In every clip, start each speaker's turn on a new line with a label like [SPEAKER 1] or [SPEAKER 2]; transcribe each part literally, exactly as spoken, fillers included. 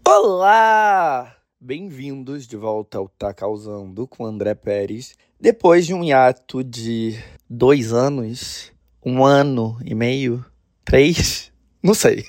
[SPEAKER 1] Olá! Bem-vindos de volta ao Tá Causando com André Pérez. Depois de um hiato de dois anos, um ano e meio, três, não sei.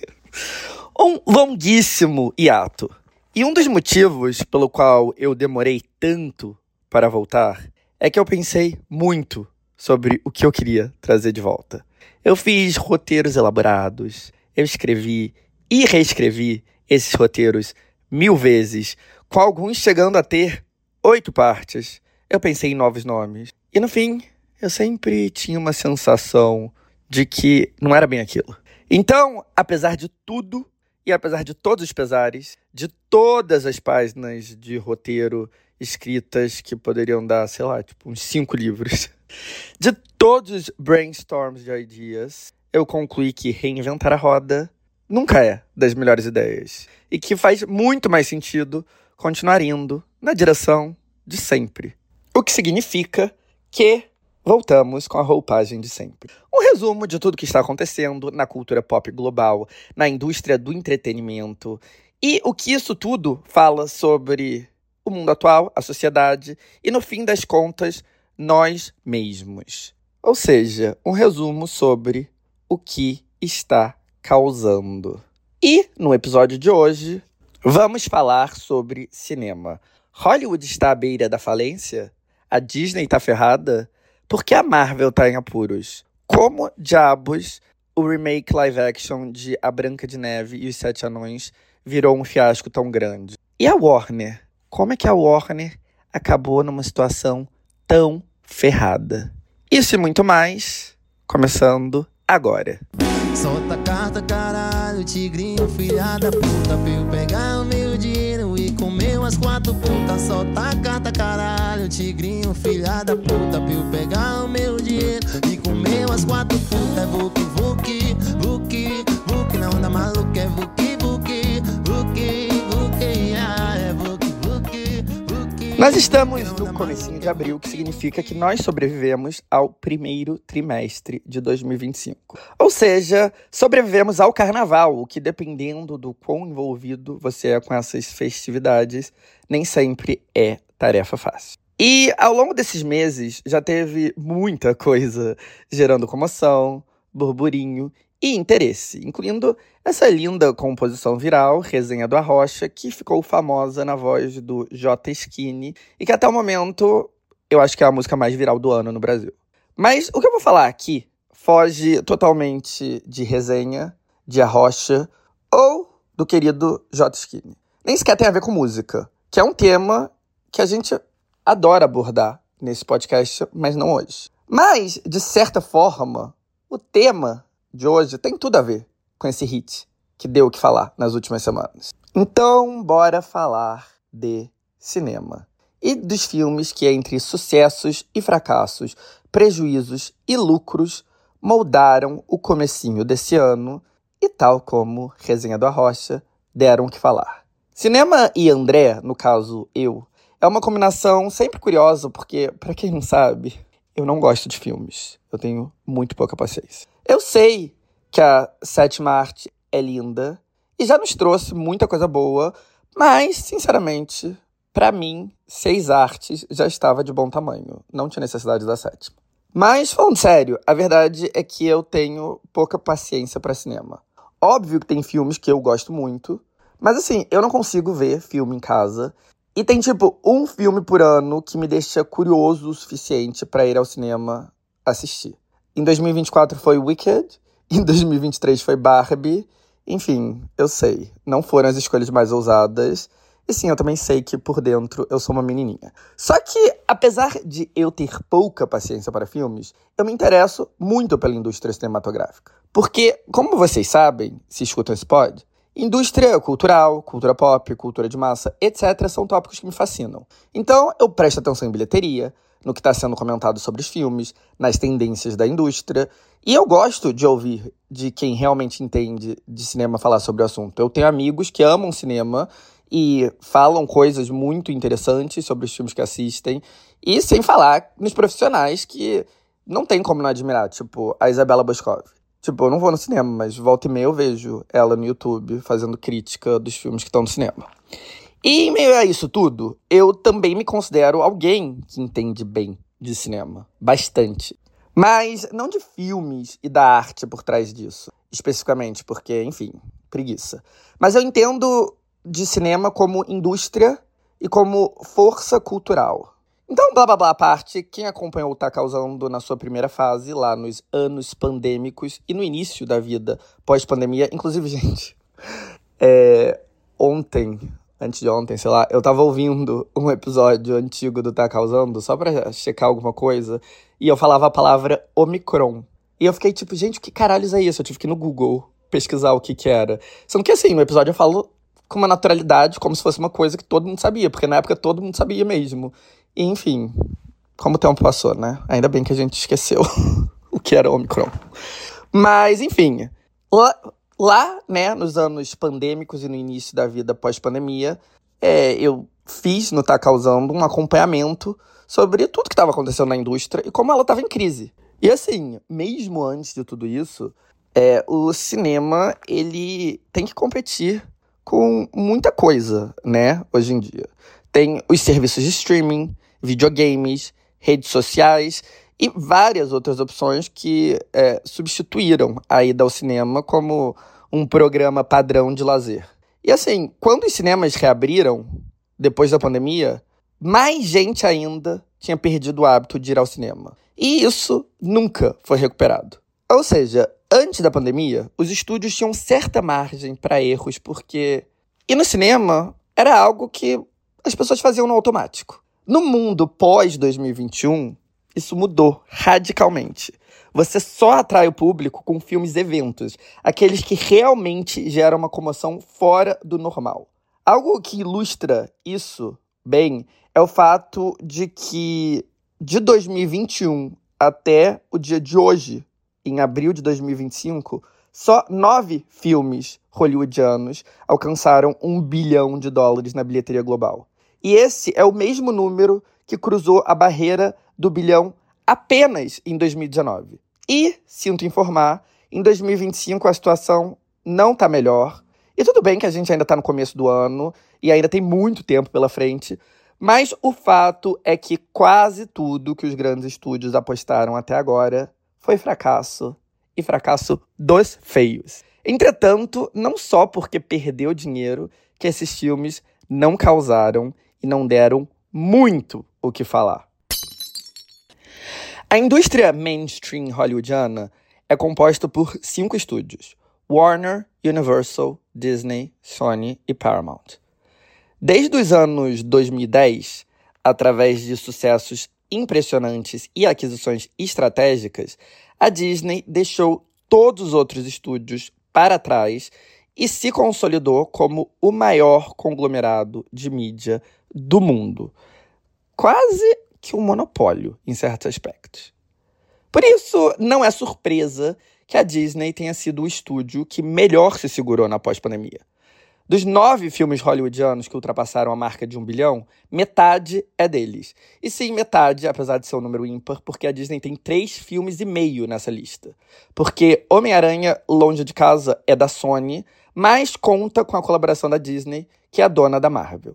[SPEAKER 1] Um longuíssimo hiato. E um dos motivos pelo qual eu demorei tanto para voltar é que eu pensei muito sobre o que eu queria trazer de volta. Eu fiz roteiros elaborados, eu escrevi e reescrevi esses roteiros mil vezes, com alguns chegando a ter oito partes. Eu pensei em novos nomes. E no fim, eu sempre tinha uma sensação de que não era bem aquilo. Então, apesar de tudo, e apesar de todos os pesares, de todas as páginas de roteiro escritas que poderiam dar, sei lá, tipo uns cinco livros, de todos os brainstorms de ideias, eu concluí que reinventar a roda nunca é das melhores ideias. E que faz muito mais sentido continuar indo na direção de sempre. O que significa que voltamos com a roupagem de sempre. Um resumo de tudo que está acontecendo na cultura pop global, na indústria do entretenimento, e o que isso tudo fala sobre o mundo atual, a sociedade, e no fim das contas, nós mesmos. Ou seja, um resumo sobre o que está causando. E, no episódio de hoje, vamos falar sobre cinema. Hollywood está à beira da falência? A Disney está ferrada? Por que a Marvel está em apuros? Como diabos o remake live action de A Branca de Neve e os Sete Anões virou um fiasco tão grande? E a Warner? Como é que a Warner acabou numa situação tão ferrada? Isso e muito mais, começando agora.
[SPEAKER 2] Solta a carta, caralho, tigrinho, filha da puta, pra eu pegar o meu dinheiro e comer umas quatro putas. Solta a carta, caralho, tigrinho, filha da puta, pra eu pegar o meu dinheiro e comer umas quatro putas. É vuki, vuki, vuki, vuki, na onda maluca, é vuki, vuki, vuki, vuki, ah, é vuki, vuki, vuki.
[SPEAKER 1] Nós estamos no comecinho de abril, que significa que nós sobrevivemos ao primeiro trimestre de dois mil e vinte e cinco. Ou seja, sobrevivemos ao carnaval, o que, dependendo do quão envolvido você é com essas festividades, nem sempre é tarefa fácil. E ao longo desses meses já teve muita coisa gerando comoção, burburinho e interesse, incluindo essa linda composição viral, Resenha do Arrocha, que ficou famosa na voz do J Skinny e que até o momento eu acho que é a música mais viral do ano no Brasil. Mas o que eu vou falar aqui foge totalmente de Resenha, de Arrocha ou do querido J Skinny. Nem sequer tem a ver com música, que é um tema que a gente adora abordar nesse podcast, mas não hoje. Mas, de certa forma, o tema de hoje tem tudo a ver com esse hit que deu o que falar nas últimas semanas. Então, bora falar de cinema. E dos filmes que, entre sucessos e fracassos, prejuízos e lucros, moldaram o comecinho desse ano e, tal como Resenha do Arrocha, deram o que falar. Cinema e André, no caso eu, é uma combinação sempre curiosa porque, pra quem não sabe, eu não gosto de filmes. Eu tenho muito pouca paciência. Eu sei que a sétima arte é linda e já nos trouxe muita coisa boa, mas, sinceramente, pra mim, seis artes já estava de bom tamanho. Não tinha necessidade da sétima. Mas, falando sério, a verdade é que eu tenho pouca paciência pra cinema. Óbvio que tem filmes que eu gosto muito, mas assim, eu não consigo ver filme em casa. E tem, tipo, um filme por ano que me deixa curioso o suficiente pra ir ao cinema assistir. Em dois mil e vinte e quatro foi Wicked, em dois mil e vinte e três foi Barbie. Enfim, eu sei, não foram as escolhas mais ousadas. E sim, eu também sei que por dentro eu sou uma menininha. Só que, apesar de eu ter pouca paciência para filmes, eu me interesso muito pela indústria cinematográfica. Porque, como vocês sabem, se escutam esse pod, indústria cultural, cultura pop, cultura de massa, etcétera são tópicos que me fascinam. Então, eu presto atenção em bilheteria, no que está sendo comentado sobre os filmes, nas tendências da indústria, e eu gosto de ouvir de quem realmente entende de cinema falar sobre o assunto. Eu tenho amigos que amam cinema e falam coisas muito interessantes sobre os filmes que assistem, e sem falar nos profissionais que não tem como não admirar, tipo a Isabela Boscov. Tipo, eu não vou no cinema, mas volta e meia eu vejo ela no YouTube fazendo crítica dos filmes que estão no cinema. E em meio a isso tudo, eu também me considero alguém que entende bem de cinema. Bastante. Mas não de filmes e da arte por trás disso, especificamente, porque, enfim, preguiça. Mas eu entendo de cinema como indústria e como força cultural. Então, blá blá blá à parte, quem acompanhou Tá Causando na sua primeira fase, lá nos anos pandêmicos e no início da vida pós-pandemia, inclusive, gente, é, ontem, antes de ontem, sei lá, eu tava ouvindo um episódio antigo do Tá Causando, só pra checar alguma coisa, e eu falava a palavra Omicron. E eu fiquei tipo, gente, que caralhos é isso? Eu tive que ir no Google pesquisar o que que era. Sendo que assim, no episódio eu falo com uma naturalidade, como se fosse uma coisa que todo mundo sabia, porque na época todo mundo sabia mesmo. E, enfim, como o tempo passou, né? Ainda bem que a gente esqueceu o que era Omicron. Mas, enfim, lá, lá, né, nos anos pandêmicos e no início da vida pós-pandemia, é, eu fiz no Tá Causando um acompanhamento sobre tudo que estava acontecendo na indústria e como ela estava em crise. E assim, mesmo antes de tudo isso, é, o cinema, ele tem que competir com muita coisa, né, hoje em dia. Tem os serviços de streaming, videogames, redes sociais e várias outras opções que é, substituíram a ida ao cinema como um programa padrão de lazer. E assim, quando os cinemas reabriram, depois da pandemia, mais gente ainda tinha perdido o hábito de ir ao cinema. E isso nunca foi recuperado. Ou seja, antes da pandemia, os estúdios tinham certa margem para erros, porque ir no cinema era algo que as pessoas faziam no automático. No mundo pós dois mil e vinte e um, isso mudou radicalmente. Você só atrai o público com filmes eventos, aqueles que realmente geram uma comoção fora do normal. Algo que ilustra isso bem é o fato de que de dois mil e vinte e um até o dia de hoje, em abril de dois mil e vinte e cinco, só nove filmes hollywoodianos alcançaram um bilhão de dólares na bilheteria global. E esse é o mesmo número que cruzou a barreira do bilhão apenas em dois mil e dezenove. E, sinto informar, em dois mil e vinte e cinco a situação não está melhor. E tudo bem que a gente ainda está no começo do ano e ainda tem muito tempo pela frente, mas o fato é que quase tudo que os grandes estúdios apostaram até agora foi fracasso. E fracasso dos feios. Entretanto, não só porque perdeu dinheiro que esses filmes não causaram e não deram muito o que falar. A indústria mainstream hollywoodiana é composta por cinco estúdios: Warner, Universal, Disney, Sony e Paramount. Desde os anos dois mil e dez, através de sucessos impressionantes e aquisições estratégicas, a Disney deixou todos os outros estúdios para trás e se consolidou como o maior conglomerado de mídia do mundo. Quase que um monopólio, em certos aspectos. Por isso, não é surpresa que a Disney tenha sido o estúdio que melhor se segurou na pós-pandemia. Dos nove filmes hollywoodianos que ultrapassaram a marca de um bilhão, metade é deles. E sim, metade, apesar de ser um número ímpar, porque a Disney tem três filmes e meio nessa lista. Porque Homem-Aranha Longe de Casa é da Sony, mas conta com a colaboração da Disney, que é a dona da Marvel.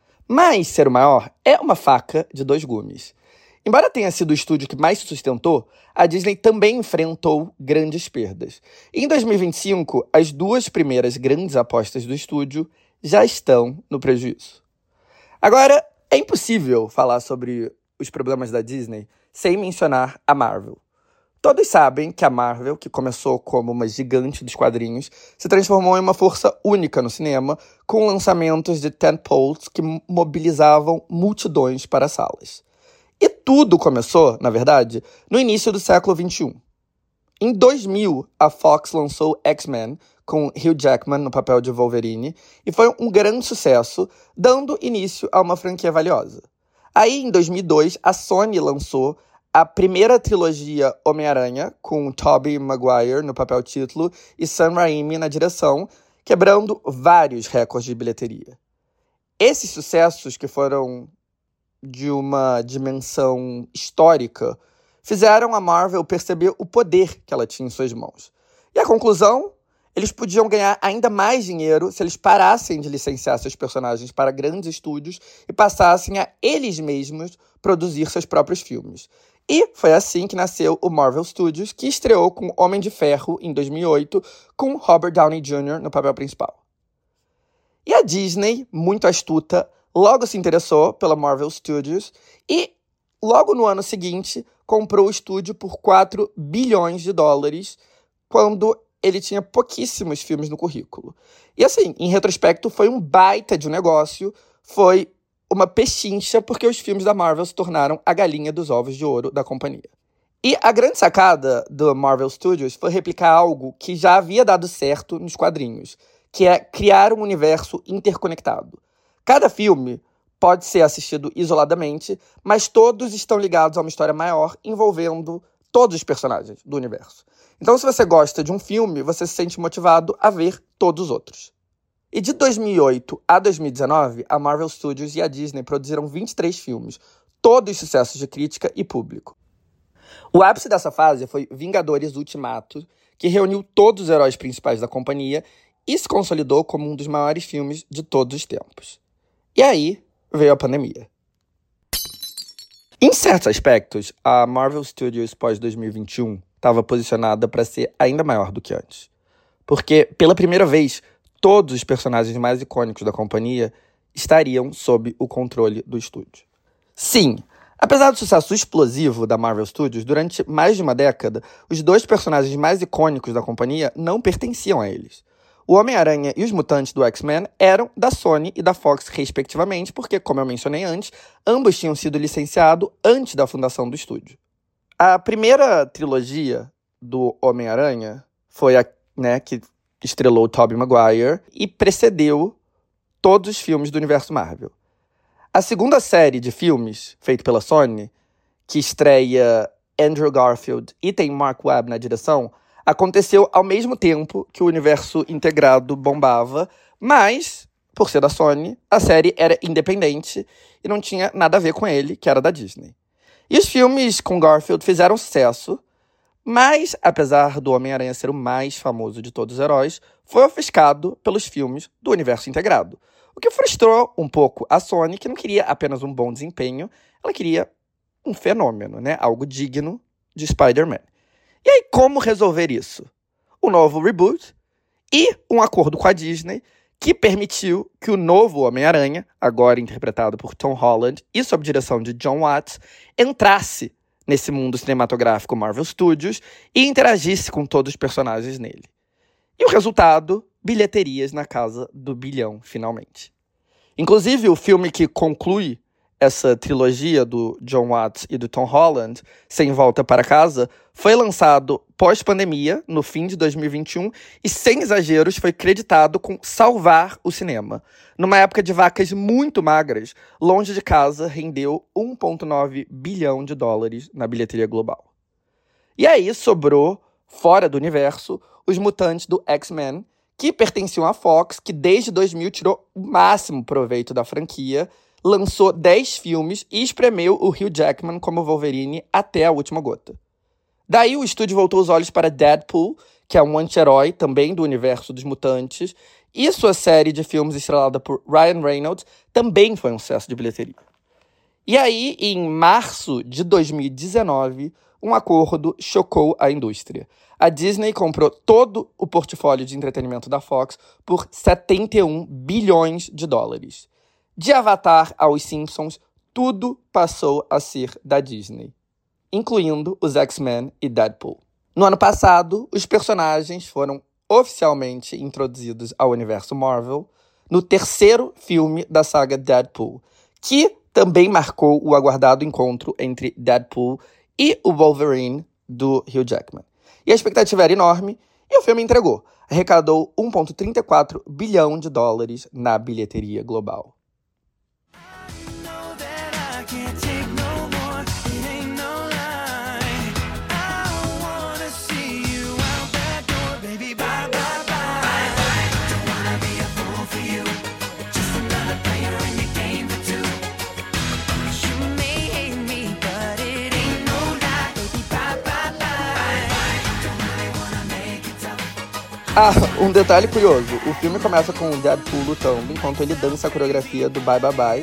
[SPEAKER 1] Mas ser o maior é uma faca de dois gumes. Embora tenha sido o estúdio que mais se sustentou, a Disney também enfrentou grandes perdas. Em dois mil e vinte e cinco, as duas primeiras grandes apostas do estúdio já estão no prejuízo. Agora, é impossível falar sobre os problemas da Disney sem mencionar a Marvel. Todos sabem que a Marvel, que começou como uma gigante dos quadrinhos, se transformou em uma força única no cinema, com lançamentos de tentpoles que mobilizavam multidões para as salas. E tudo começou, na verdade, no início do século vinte e um. Em dois mil, a Fox lançou X-Men, com Hugh Jackman no papel de Wolverine, e foi um grande sucesso, dando início a uma franquia valiosa. Aí, em dois mil e dois, a Sony lançou a primeira trilogia Homem-Aranha, com Tobey Maguire no papel título e Sam Raimi na direção, quebrando vários recordes de bilheteria. Esses sucessos, que foram de uma dimensão histórica, fizeram a Marvel perceber o poder que ela tinha em suas mãos. E a conclusão? Eles podiam ganhar ainda mais dinheiro se eles parassem de licenciar seus personagens para grandes estúdios e passassem a eles mesmos produzir seus próprios filmes. E foi assim que nasceu o Marvel Studios, que estreou com Homem de Ferro em dois mil e oito, com Robert Downey júnior no papel principal. E a Disney, muito astuta, logo se interessou pela Marvel Studios e, logo no ano seguinte, comprou o estúdio por quatro bilhões de dólares, quando ele tinha pouquíssimos filmes no currículo. E assim, em retrospecto, foi um baita de um negócio, foi uma pechincha, porque os filmes da Marvel se tornaram a galinha dos ovos de ouro da companhia. E a grande sacada do Marvel Studios foi replicar algo que já havia dado certo nos quadrinhos, que é criar um universo interconectado. Cada filme pode ser assistido isoladamente, mas todos estão ligados a uma história maior envolvendo todos os personagens do universo. Então, se você gosta de um filme, você se sente motivado a ver todos os outros. E de dois mil e oito a dois mil e dezenove, a Marvel Studios e a Disney produziram vinte e três filmes, todos sucessos de crítica e público. O ápice dessa fase foi Vingadores Ultimato, que reuniu todos os heróis principais da companhia e se consolidou como um dos maiores filmes de todos os tempos. E aí veio a pandemia. Em certos aspectos, a Marvel Studios pós-dois mil e vinte e um estava posicionada para ser ainda maior do que antes. Porque, pela primeira vez, todos os personagens mais icônicos da companhia estariam sob o controle do estúdio. Sim, apesar do sucesso explosivo da Marvel Studios, durante mais de uma década, os dois personagens mais icônicos da companhia não pertenciam a eles. O Homem-Aranha e os Mutantes do X-Men eram da Sony e da Fox, respectivamente, porque, como eu mencionei antes, ambos tinham sido licenciados antes da fundação do estúdio. A primeira trilogia do Homem-Aranha foi a, né, que estrelou o Tobey Maguire e precedeu todos os filmes do universo Marvel. A segunda série de filmes, feita pela Sony, que estreia Andrew Garfield e tem Mark Webb na direção, aconteceu ao mesmo tempo que o universo integrado bombava, mas, por ser da Sony, a série era independente e não tinha nada a ver com ele, que era da Disney. E os filmes com Garfield fizeram sucesso, mas, apesar do Homem-Aranha ser o mais famoso de todos os heróis, foi ofuscado pelos filmes do universo integrado. O que frustrou um pouco a Sony, que não queria apenas um bom desempenho, ela queria um fenômeno, né? Algo digno de Spider-Man. E aí, como resolver isso? Um novo reboot e um acordo com a Disney que permitiu que o novo Homem-Aranha, agora interpretado por Tom Holland e sob direção de Jon Watts, entrasse nesse mundo cinematográfico Marvel Studios e interagisse com todos os personagens nele. E o resultado, bilheterias na casa do bilhão, finalmente. Inclusive, o filme que conclui essa trilogia do Jon Watts e do Tom Holland, Sem Volta para Casa, foi lançado pós-pandemia, no fim de dois mil e vinte e um, e, sem exageros, foi creditado com salvar o cinema. Numa época de vacas muito magras, Longe de Casa rendeu um vírgula nove bilhão de dólares na bilheteria global. E aí sobrou, fora do universo, os Mutantes do X-Men, que pertenciam à Fox, que desde dois mil tirou o máximo proveito da franquia, lançou dez filmes e espremeu o Hugh Jackman como Wolverine até a última gota. Daí o estúdio voltou os olhos para Deadpool, que é um anti-herói também do universo dos mutantes, e sua série de filmes estrelada por Ryan Reynolds também foi um sucesso de bilheteria. E aí, em março de dois mil e dezenove, um acordo chocou a indústria. A Disney comprou todo o portfólio de entretenimento da Fox por setenta e um bilhões de dólares. De Avatar aos Simpsons, tudo passou a ser da Disney, incluindo os X-Men e Deadpool. No ano passado, os personagens foram oficialmente introduzidos ao universo Marvel no terceiro filme da saga Deadpool, que também marcou o aguardado encontro entre Deadpool e o Wolverine do Hugh Jackman. E a expectativa era enorme, e o filme entregou. Arrecadou um vírgula trinta e quatro bilhão de dólares na bilheteria global. Ah, um detalhe curioso. O filme começa com o Deadpool lutando enquanto ele dança a coreografia do Bye Bye Bye,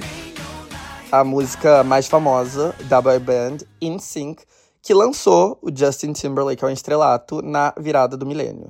[SPEAKER 1] a música mais famosa da boy band N Sync, que lançou o Justin Timberlake ao estrelato na virada do milênio.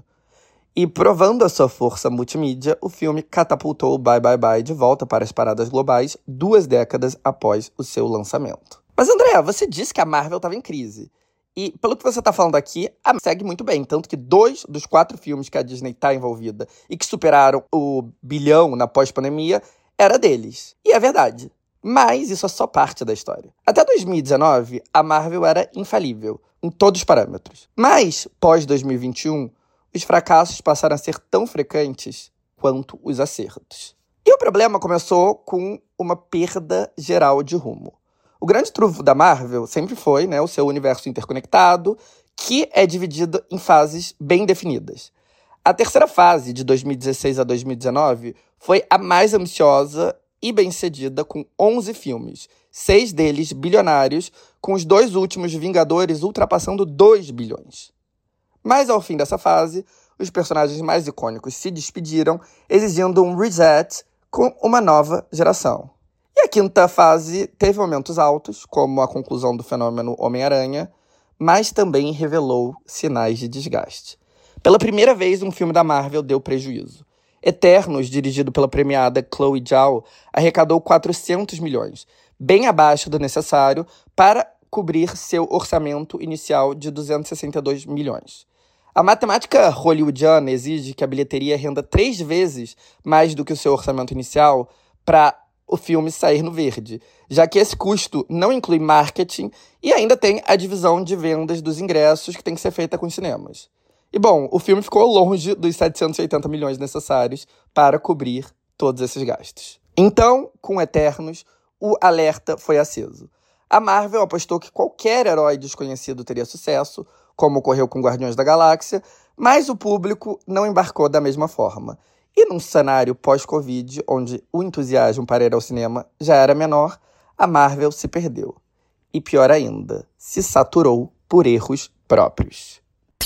[SPEAKER 1] E provando a sua força multimídia, o filme catapultou o Bye Bye Bye de volta para as paradas globais duas décadas após o seu lançamento. Mas, André, você disse que a Marvel estava em crise. E, pelo que você está falando aqui, a Marvel segue muito bem. Tanto que dois dos quatro filmes que a Disney está envolvida e que superaram o bilhão na pós-pandemia era deles. E é verdade. Mas isso é só parte da história. Até dois mil e dezenove, a Marvel era infalível, em todos os parâmetros. Mas, pós dois mil e vinte e um, os fracassos passaram a ser tão frequentes quanto os acertos. E o problema começou com uma perda geral de rumo. O grande trunfo da Marvel sempre foi, né, o seu universo interconectado, que é dividido em fases bem definidas. A terceira fase, de dois mil e dezesseis a dois mil e dezenove, foi a mais ambiciosa e bem-sucedida, com onze filmes, seis deles bilionários, com os dois últimos Vingadores ultrapassando dois bilhões. Mas, ao fim dessa fase, os personagens mais icônicos se despediram, exigindo um reset com uma nova geração. E a quinta fase teve momentos altos, como a conclusão do fenômeno Homem-Aranha, mas também revelou sinais de desgaste. Pela primeira vez, um filme da Marvel deu prejuízo. Eternos, dirigido pela premiada Chloe Zhao, arrecadou quatrocentos milhões, bem abaixo do necessário para cobrir seu orçamento inicial de duzentos e sessenta e dois milhões. A matemática hollywoodiana exige que a bilheteria renda três vezes mais do que o seu orçamento inicial para o filme sair no verde, já que esse custo não inclui marketing e ainda tem a divisão de vendas dos ingressos que tem que ser feita com os cinemas. E, bom, o filme ficou longe dos setecentos e oitenta milhões necessários para cobrir todos esses gastos. Então, com Eternos, o alerta foi aceso. A Marvel apostou que qualquer herói desconhecido teria sucesso, como ocorreu com Guardiões da Galáxia, mas o público não embarcou da mesma forma. E num cenário pós-Covid, onde o entusiasmo para ir ao cinema já era menor, a Marvel se perdeu. E pior ainda, se saturou por erros próprios.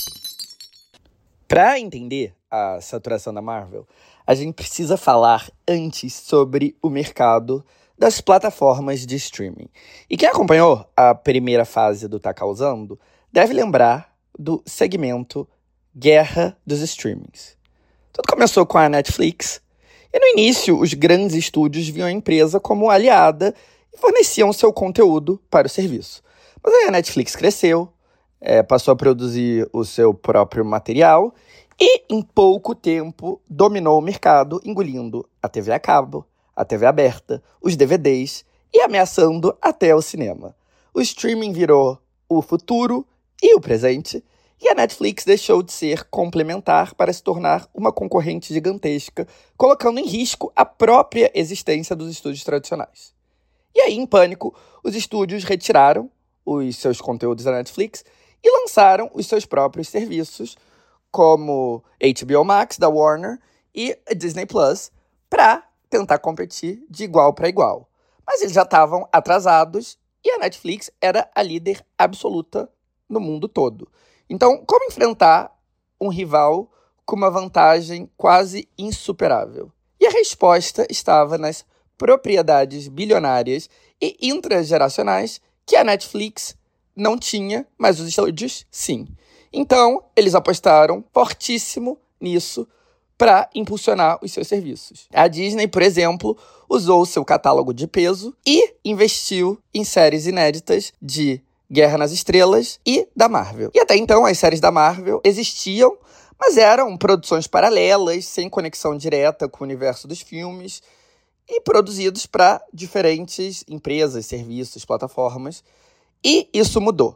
[SPEAKER 1] Para entender a saturação da Marvel, a gente precisa falar antes sobre o mercado das plataformas de streaming. E quem acompanhou a primeira fase do Tá Causando deve lembrar do segmento Guerra dos Streamings. Tudo começou com a Netflix, e no início os grandes estúdios viam a empresa como aliada e forneciam seu conteúdo para o serviço. Mas aí a Netflix cresceu, é, passou a produzir o seu próprio material e, em pouco tempo, dominou o mercado, engolindo a T V a cabo, a T V aberta, os D V Ds e ameaçando até o cinema. O streaming virou o futuro e o presente, e a Netflix deixou de ser complementar para se tornar uma concorrente gigantesca, colocando em risco a própria existência dos estúdios tradicionais. E aí, em pânico, os estúdios retiraram os seus conteúdos da Netflix e lançaram os seus próprios serviços, como H B O Max, da Warner, e a Disney Plus, para tentar competir de igual para igual. Mas eles já estavam atrasados e a Netflix era a líder absoluta no mundo todo. Então, como enfrentar um rival com uma vantagem quase insuperável? E a resposta estava nas propriedades bilionárias e intrageracionais que a Netflix não tinha, mas os estúdios sim. Então, eles apostaram fortíssimo nisso para impulsionar os seus serviços. A Disney, por exemplo, usou o seu catálogo de peso e investiu em séries inéditas de Guerra nas Estrelas e da Marvel. E até então, as séries da Marvel existiam, mas eram produções paralelas, sem conexão direta com o universo dos filmes, e produzidos para diferentes empresas, serviços, plataformas. E isso mudou.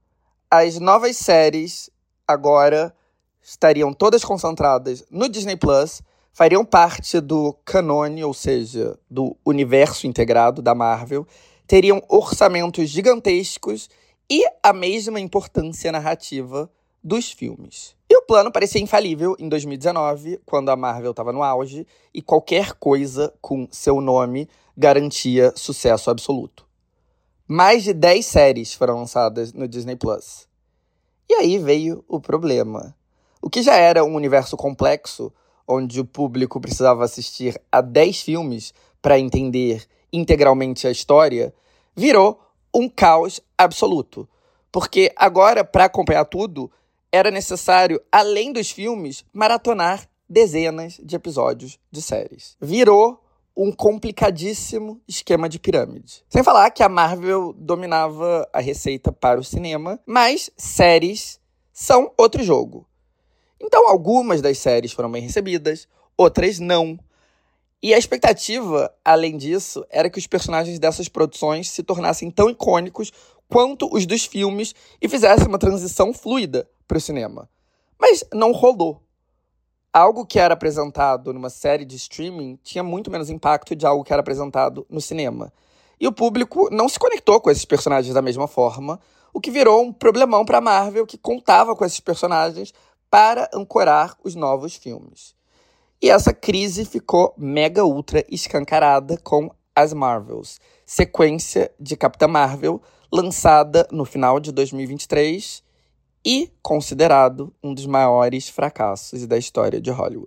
[SPEAKER 1] As novas séries agora estariam todas concentradas no Disney Plus, fariam parte do canone, ou seja, do universo integrado da Marvel, teriam orçamentos gigantescos e a mesma importância narrativa dos filmes. E o plano parecia infalível em dois mil e dezenove, quando a Marvel estava no auge, e qualquer coisa com seu nome garantia sucesso absoluto. Mais de dez séries foram lançadas no Disney Plus. E aí veio o problema. O que já era um universo complexo, onde o público precisava assistir a dez filmes para entender integralmente a história, virou um caos absoluto. Porque agora, para acompanhar tudo, era necessário, além dos filmes, maratonar dezenas de episódios de séries. Virou um complicadíssimo esquema de pirâmide. Sem falar que a Marvel dominava a receita para o cinema, mas séries são outro jogo. Então, algumas das séries foram bem recebidas, outras não. E a expectativa, além disso, era que os personagens dessas produções se tornassem tão icônicos quanto os dos filmes e fizessem uma transição fluida para o cinema. Mas não rolou. Algo que era apresentado numa série de streaming tinha muito menos impacto de algo que era apresentado no cinema. E o público não se conectou com esses personagens da mesma forma, o que virou um problemão para a Marvel, que contava com esses personagens para ancorar os novos filmes. E essa crise ficou mega ultra escancarada com As Marvels, sequência de Capitã Marvel, lançada no final de dois mil e vinte e três e considerado um dos maiores fracassos da história de Hollywood.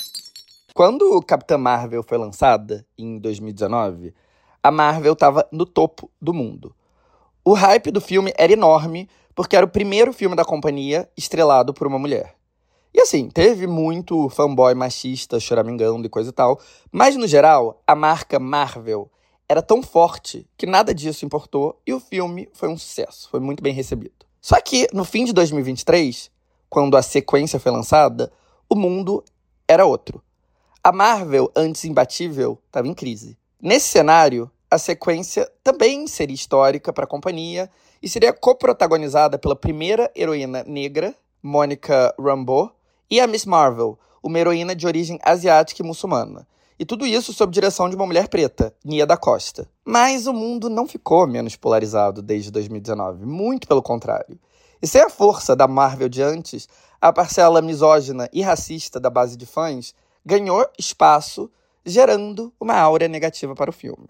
[SPEAKER 1] Quando Capitã Marvel foi lançada, em dois mil e dezenove, a Marvel estava no topo do mundo. O hype do filme era enorme, porque era o primeiro filme da companhia estrelado por uma mulher. E assim, teve muito fanboy machista choramingando e coisa e tal, mas no geral, a marca Marvel era tão forte que nada disso importou e o filme foi um sucesso, foi muito bem recebido. Só que, no fim de dois mil e vinte e três, quando a sequência foi lançada, o mundo era outro. A Marvel, antes imbatível, estava em crise. Nesse cenário, a sequência também seria histórica para a companhia e seria coprotagonizada pela primeira heroína negra, Monica Rambeau, e a Miss Marvel, uma heroína de origem asiática e muçulmana. E tudo isso sob direção de uma mulher preta, Nia da Costa. Mas o mundo não ficou menos polarizado desde dois mil e dezenove, muito pelo contrário. E sem a força da Marvel de antes, a parcela misógina e racista da base de fãs ganhou espaço, gerando uma aura negativa para o filme.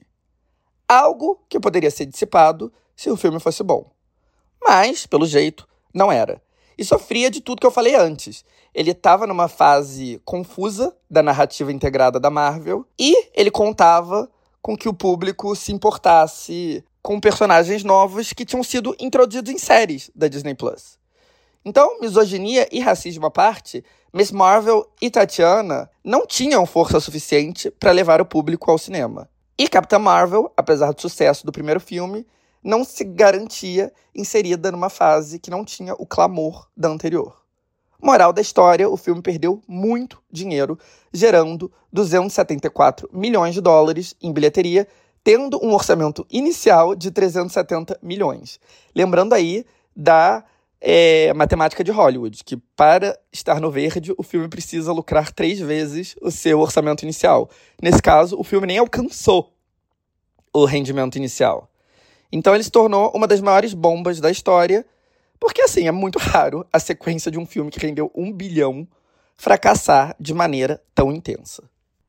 [SPEAKER 1] Algo que poderia ser dissipado se o filme fosse bom. Mas, pelo jeito, não era. E sofria de tudo que eu falei antes. Ele estava numa fase confusa da narrativa integrada da Marvel e ele contava com que o público se importasse com personagens novos que tinham sido introduzidos em séries da Disney Plus. Então, misoginia e racismo à parte, Miss Marvel e Tatiana não tinham força suficiente para levar o público ao cinema. E Capitã Marvel, apesar do sucesso do primeiro filme, não se garantia inserida numa fase que não tinha o clamor da anterior. Moral da história, o filme perdeu muito dinheiro, gerando duzentos e setenta e quatro milhões de dólares em bilheteria, tendo um orçamento inicial de trezentos e setenta milhões. Lembrando aí da é, matemática de Hollywood, que para estar no verde, o filme precisa lucrar três vezes o seu orçamento inicial. Nesse caso, o filme nem alcançou o rendimento inicial. Então ele se tornou uma das maiores bombas da história, porque assim, é muito raro a sequência de um filme que rendeu um bilhão fracassar de maneira tão intensa.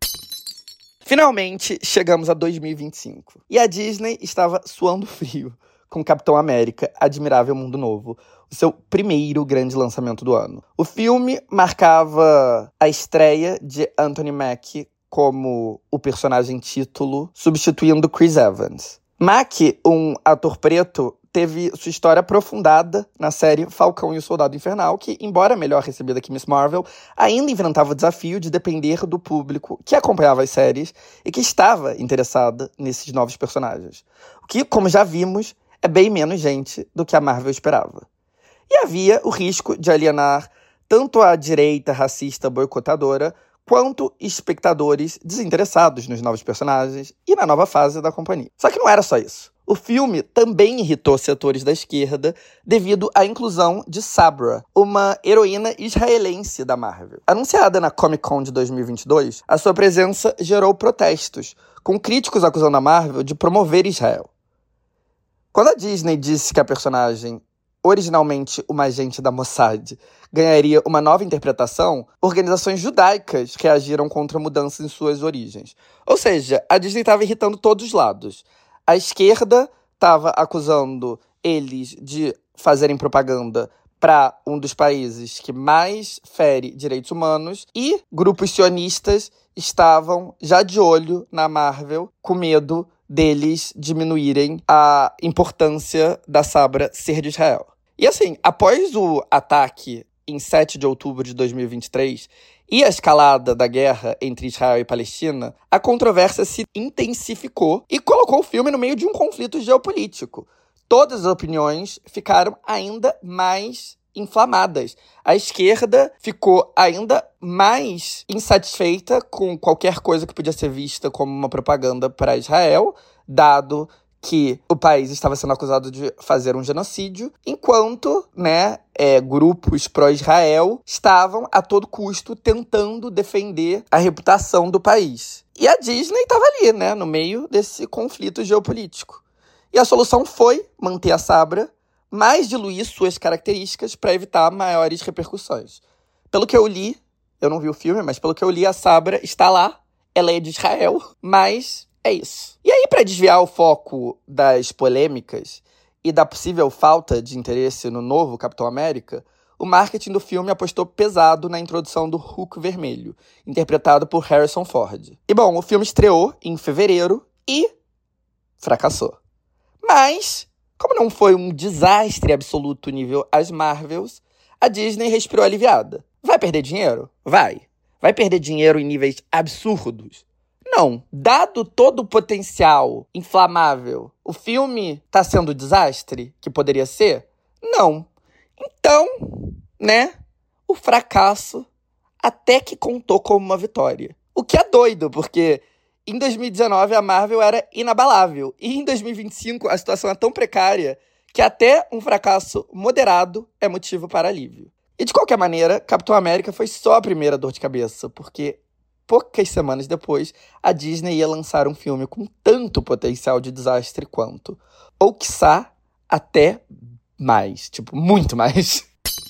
[SPEAKER 1] Finalmente, chegamos a dois mil e vinte e cinco. E a Disney estava suando frio com Capitão América, Admirável Mundo Novo, o seu primeiro grande lançamento do ano. O filme marcava a estreia de Anthony Mackie como o personagem título, substituindo Chris Evans. Mackie, um ator preto, teve sua história aprofundada na série Falcão e o Soldado Invernal, que, embora melhor recebida que Miss Marvel, ainda enfrentava o desafio de depender do público que acompanhava as séries e que estava interessada nesses novos personagens. O que, como já vimos, é bem menos gente do que a Marvel esperava. E havia o risco de alienar tanto a direita racista boicotadora, quanto espectadores desinteressados nos novos personagens e na nova fase da companhia. Só que não era só isso. O filme também irritou setores da esquerda devido à inclusão de Sabra, uma heroína israelense da Marvel. Anunciada na Comic Con de dois mil e vinte e dois, a sua presença gerou protestos, com críticos acusando a Marvel de promover Israel. Quando a Disney disse que a personagem, originalmente uma agente da Mossad, ganharia uma nova interpretação, organizações judaicas reagiram contra mudanças em suas origens. Ou seja, a Disney estava irritando todos os lados. A esquerda estava acusando eles de fazerem propaganda para um dos países que mais fere direitos humanos, e grupos sionistas estavam já de olho na Marvel, com medo deles diminuírem a importância da Sabra ser de Israel. E assim, após o ataque em sete de outubro de dois mil e vinte e três e a escalada da guerra entre Israel e Palestina, a controvérsia se intensificou e colocou o filme no meio de um conflito geopolítico. Todas as opiniões ficaram ainda mais inflamadas. A esquerda ficou ainda mais insatisfeita com qualquer coisa que podia ser vista como uma propaganda para Israel, dado que o país estava sendo acusado de fazer um genocídio, enquanto, né, é, grupos pró-Israel estavam a todo custo tentando defender a reputação do país. E a Disney estava ali, né, no meio desse conflito geopolítico. E a solução foi manter a Sabra, mas diluir suas características para evitar maiores repercussões. Pelo que eu li, eu não vi o filme, mas pelo que eu li, a Sabra está lá, ela é de Israel, mas é isso. E aí, para desviar o foco das polêmicas e da possível falta de interesse no novo Capitão América, o marketing do filme apostou pesado na introdução do Hulk vermelho, interpretado por Harrison Ford. E bom, o filme estreou em fevereiro e fracassou. Mas, como não foi um desastre absoluto nível as Marvels, a Disney respirou aliviada. Vai perder dinheiro? Vai. Vai perder dinheiro em níveis absurdos? Não. Dado todo o potencial inflamável, o filme tá sendo desastre, que poderia ser? Não. Então, né, o fracasso até que contou como uma vitória. O que é doido, porque em dois mil e dezenove, a Marvel era inabalável. E em dois mil e vinte e cinco, a situação é tão precária que até um fracasso moderado é motivo para alívio. E de qualquer maneira, Capitão América foi só a primeira dor de cabeça, porque poucas semanas depois, a Disney ia lançar um filme com tanto potencial de desastre quanto, ou quiçá até mais, tipo, muito mais.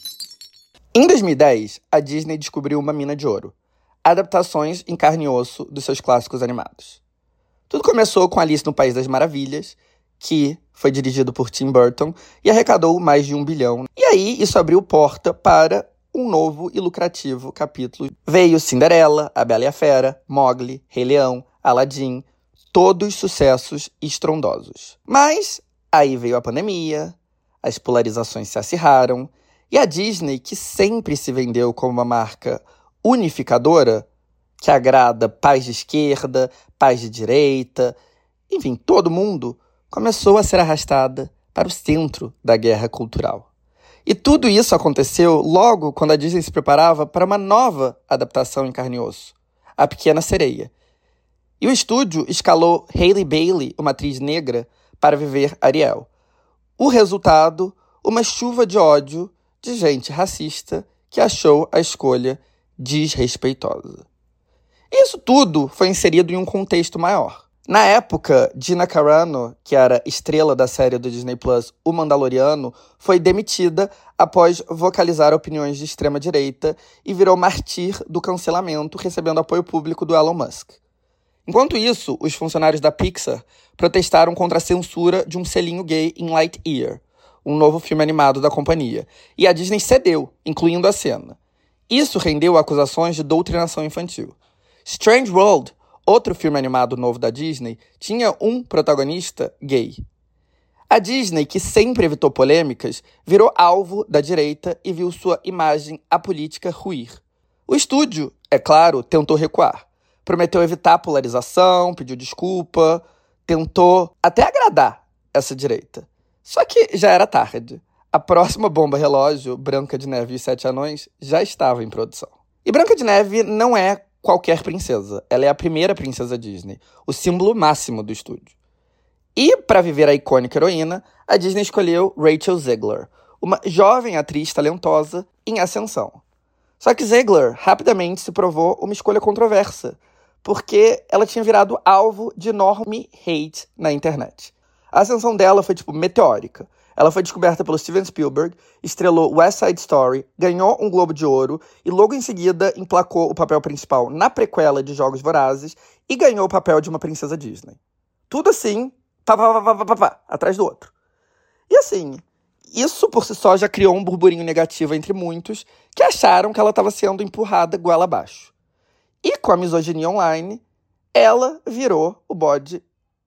[SPEAKER 1] Em dois mil e dez, a Disney descobriu uma mina de ouro. Adaptações em carne e osso dos seus clássicos animados. Tudo começou com Alice no País das Maravilhas, que foi dirigido por Tim Burton e arrecadou mais de um bilhão. E aí, isso abriu porta para um novo e lucrativo capítulo. Veio Cinderela, A Bela e a Fera, Mowgli, Rei Leão, Aladdin, todos sucessos estrondosos. Mas aí veio a pandemia, as polarizações se acirraram, e a Disney, que sempre se vendeu como uma marca unificadora, que agrada pais de esquerda, pais de direita, enfim, todo mundo, começou a ser arrastada para o centro da guerra cultural. E tudo isso aconteceu logo quando a Disney se preparava para uma nova adaptação em carne e osso, A Pequena Sereia. E o estúdio escalou Halle Bailey, uma atriz negra, para viver Ariel. O resultado, uma chuva de ódio de gente racista que achou a escolha desrespeitosa. Isso tudo foi inserido em um contexto maior. Na época, Gina Carano, que era estrela da série do Disney Plus, O Mandaloriano, foi demitida após vocalizar opiniões de extrema-direita e virou mártir do cancelamento, recebendo apoio público do Elon Musk. Enquanto isso, os funcionários da Pixar protestaram contra a censura de um selinho gay em Lightyear, um novo filme animado da companhia, e a Disney cedeu, incluindo a cena. Isso rendeu acusações de doutrinação infantil. Strange World, outro filme animado novo da Disney, tinha um protagonista gay. A Disney, que sempre evitou polêmicas, virou alvo da direita e viu sua imagem apolítica ruir. O estúdio, é claro, tentou recuar. Prometeu evitar polarização, pediu desculpa, tentou até agradar essa direita. Só que já era tarde. A próxima bomba relógio, Branca de Neve e os Sete Anões, já estava em produção. E Branca de Neve não é qualquer princesa. Ela é a primeira princesa Disney, o símbolo máximo do estúdio. E, para viver a icônica heroína, a Disney escolheu Rachel Zegler, uma jovem atriz talentosa em ascensão. Só que Zegler rapidamente se provou uma escolha controversa, porque ela tinha virado alvo de enorme hate na internet. A ascensão dela foi, tipo, meteórica. Ela foi descoberta pelo Steven Spielberg, estrelou West Side Story, ganhou um Globo de Ouro e logo em seguida emplacou o papel principal na prequela de Jogos Vorazes e ganhou o papel de uma princesa Disney. Tudo assim, pá, pá, pá, pá, pá, pá, atrás do outro. E assim, Isso, por si só, já criou um burburinho negativo entre muitos que acharam que ela estava sendo empurrada goela abaixo. E com a misoginia online, ela virou o bode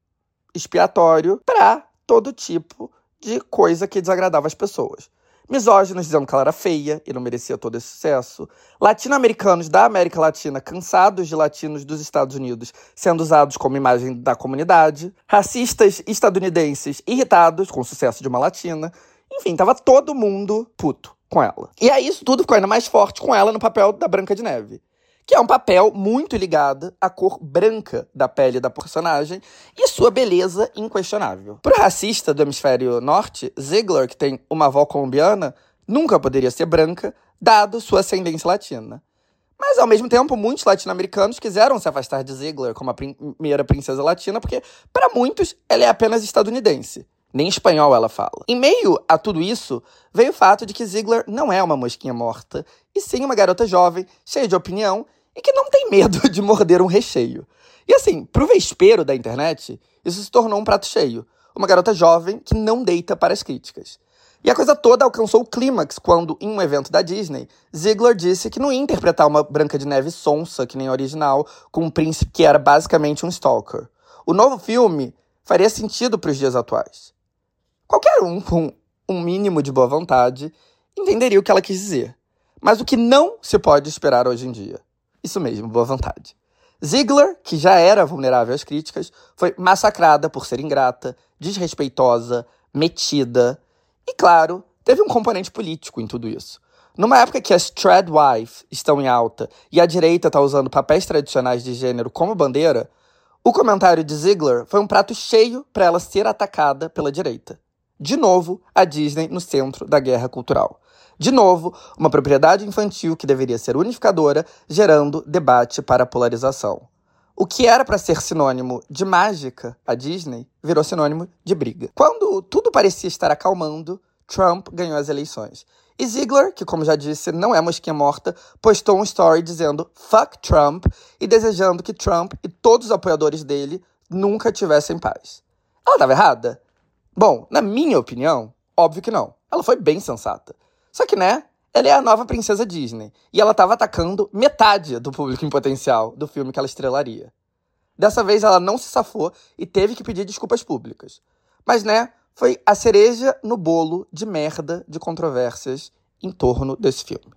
[SPEAKER 1] expiatório para todo tipo de coisa que desagradava as pessoas. Misóginos dizendo que ela era feia e não merecia todo esse sucesso. Latino-americanos da América Latina cansados de latinos dos Estados Unidos sendo usados como imagem da comunidade. Racistas estadunidenses irritados com o sucesso de uma latina. Enfim, tava todo mundo puto com ela. E aí isso tudo ficou ainda mais forte com ela no papel da Branca de Neve, que é um papel muito ligado à cor branca da pele da personagem e sua beleza inquestionável. Pro racista do hemisfério norte, Ziegler, que tem uma avó colombiana, nunca poderia ser branca, dado sua ascendência latina. Mas, ao mesmo tempo, muitos latino-americanos quiseram se afastar de Ziegler como a primeira princesa latina, porque, para muitos, ela é apenas estadunidense. Nem espanhol ela fala. Em meio a tudo isso, veio o fato de que Ziegler não é uma mosquinha morta, e sim uma garota jovem, cheia de opinião, e que não tem medo de morder um recheio. E assim, pro vespeiro da internet, isso se tornou um prato cheio. Uma garota jovem que não deita para as críticas. E a coisa toda alcançou o clímax quando, em um evento da Disney, Ziegler disse que não ia interpretar uma Branca de Neve sonsa, que nem a original, com um príncipe que era basicamente um stalker. O novo filme faria sentido pros dias atuais. Qualquer um com um mínimo de boa vontade entenderia o que ela quis dizer. Mas o que não se pode esperar hoje em dia? Isso mesmo, boa vontade. Ziegler, que já era vulnerável às críticas, foi massacrada por ser ingrata, desrespeitosa, metida. E, claro, teve um componente político em tudo isso. Numa época que as tradwives estão em alta e a direita está usando papéis tradicionais de gênero como bandeira, o comentário de Ziegler foi um prato cheio para ela ser atacada pela direita. De novo, a Disney no centro da guerra cultural. De novo, uma propriedade infantil que deveria ser unificadora, gerando debate para a polarização. O que era para ser sinônimo de mágica, a Disney, virou sinônimo de briga. Quando tudo parecia estar acalmando, Trump ganhou as eleições. E Ziegler, que como já disse, não é mosquinha morta, postou um story dizendo "fuck Trump" e desejando que Trump e todos os apoiadores dele nunca tivessem paz. Ela estava errada? Bom, na minha opinião, óbvio que não. Ela foi bem sensata. Só que, né, ela é a nova princesa Disney. E ela estava atacando metade do público em potencial do filme que ela estrelaria. Dessa vez ela não se safou e teve que pedir desculpas públicas. Mas, né, foi a cereja no bolo de merda de controvérsias em torno desse filme.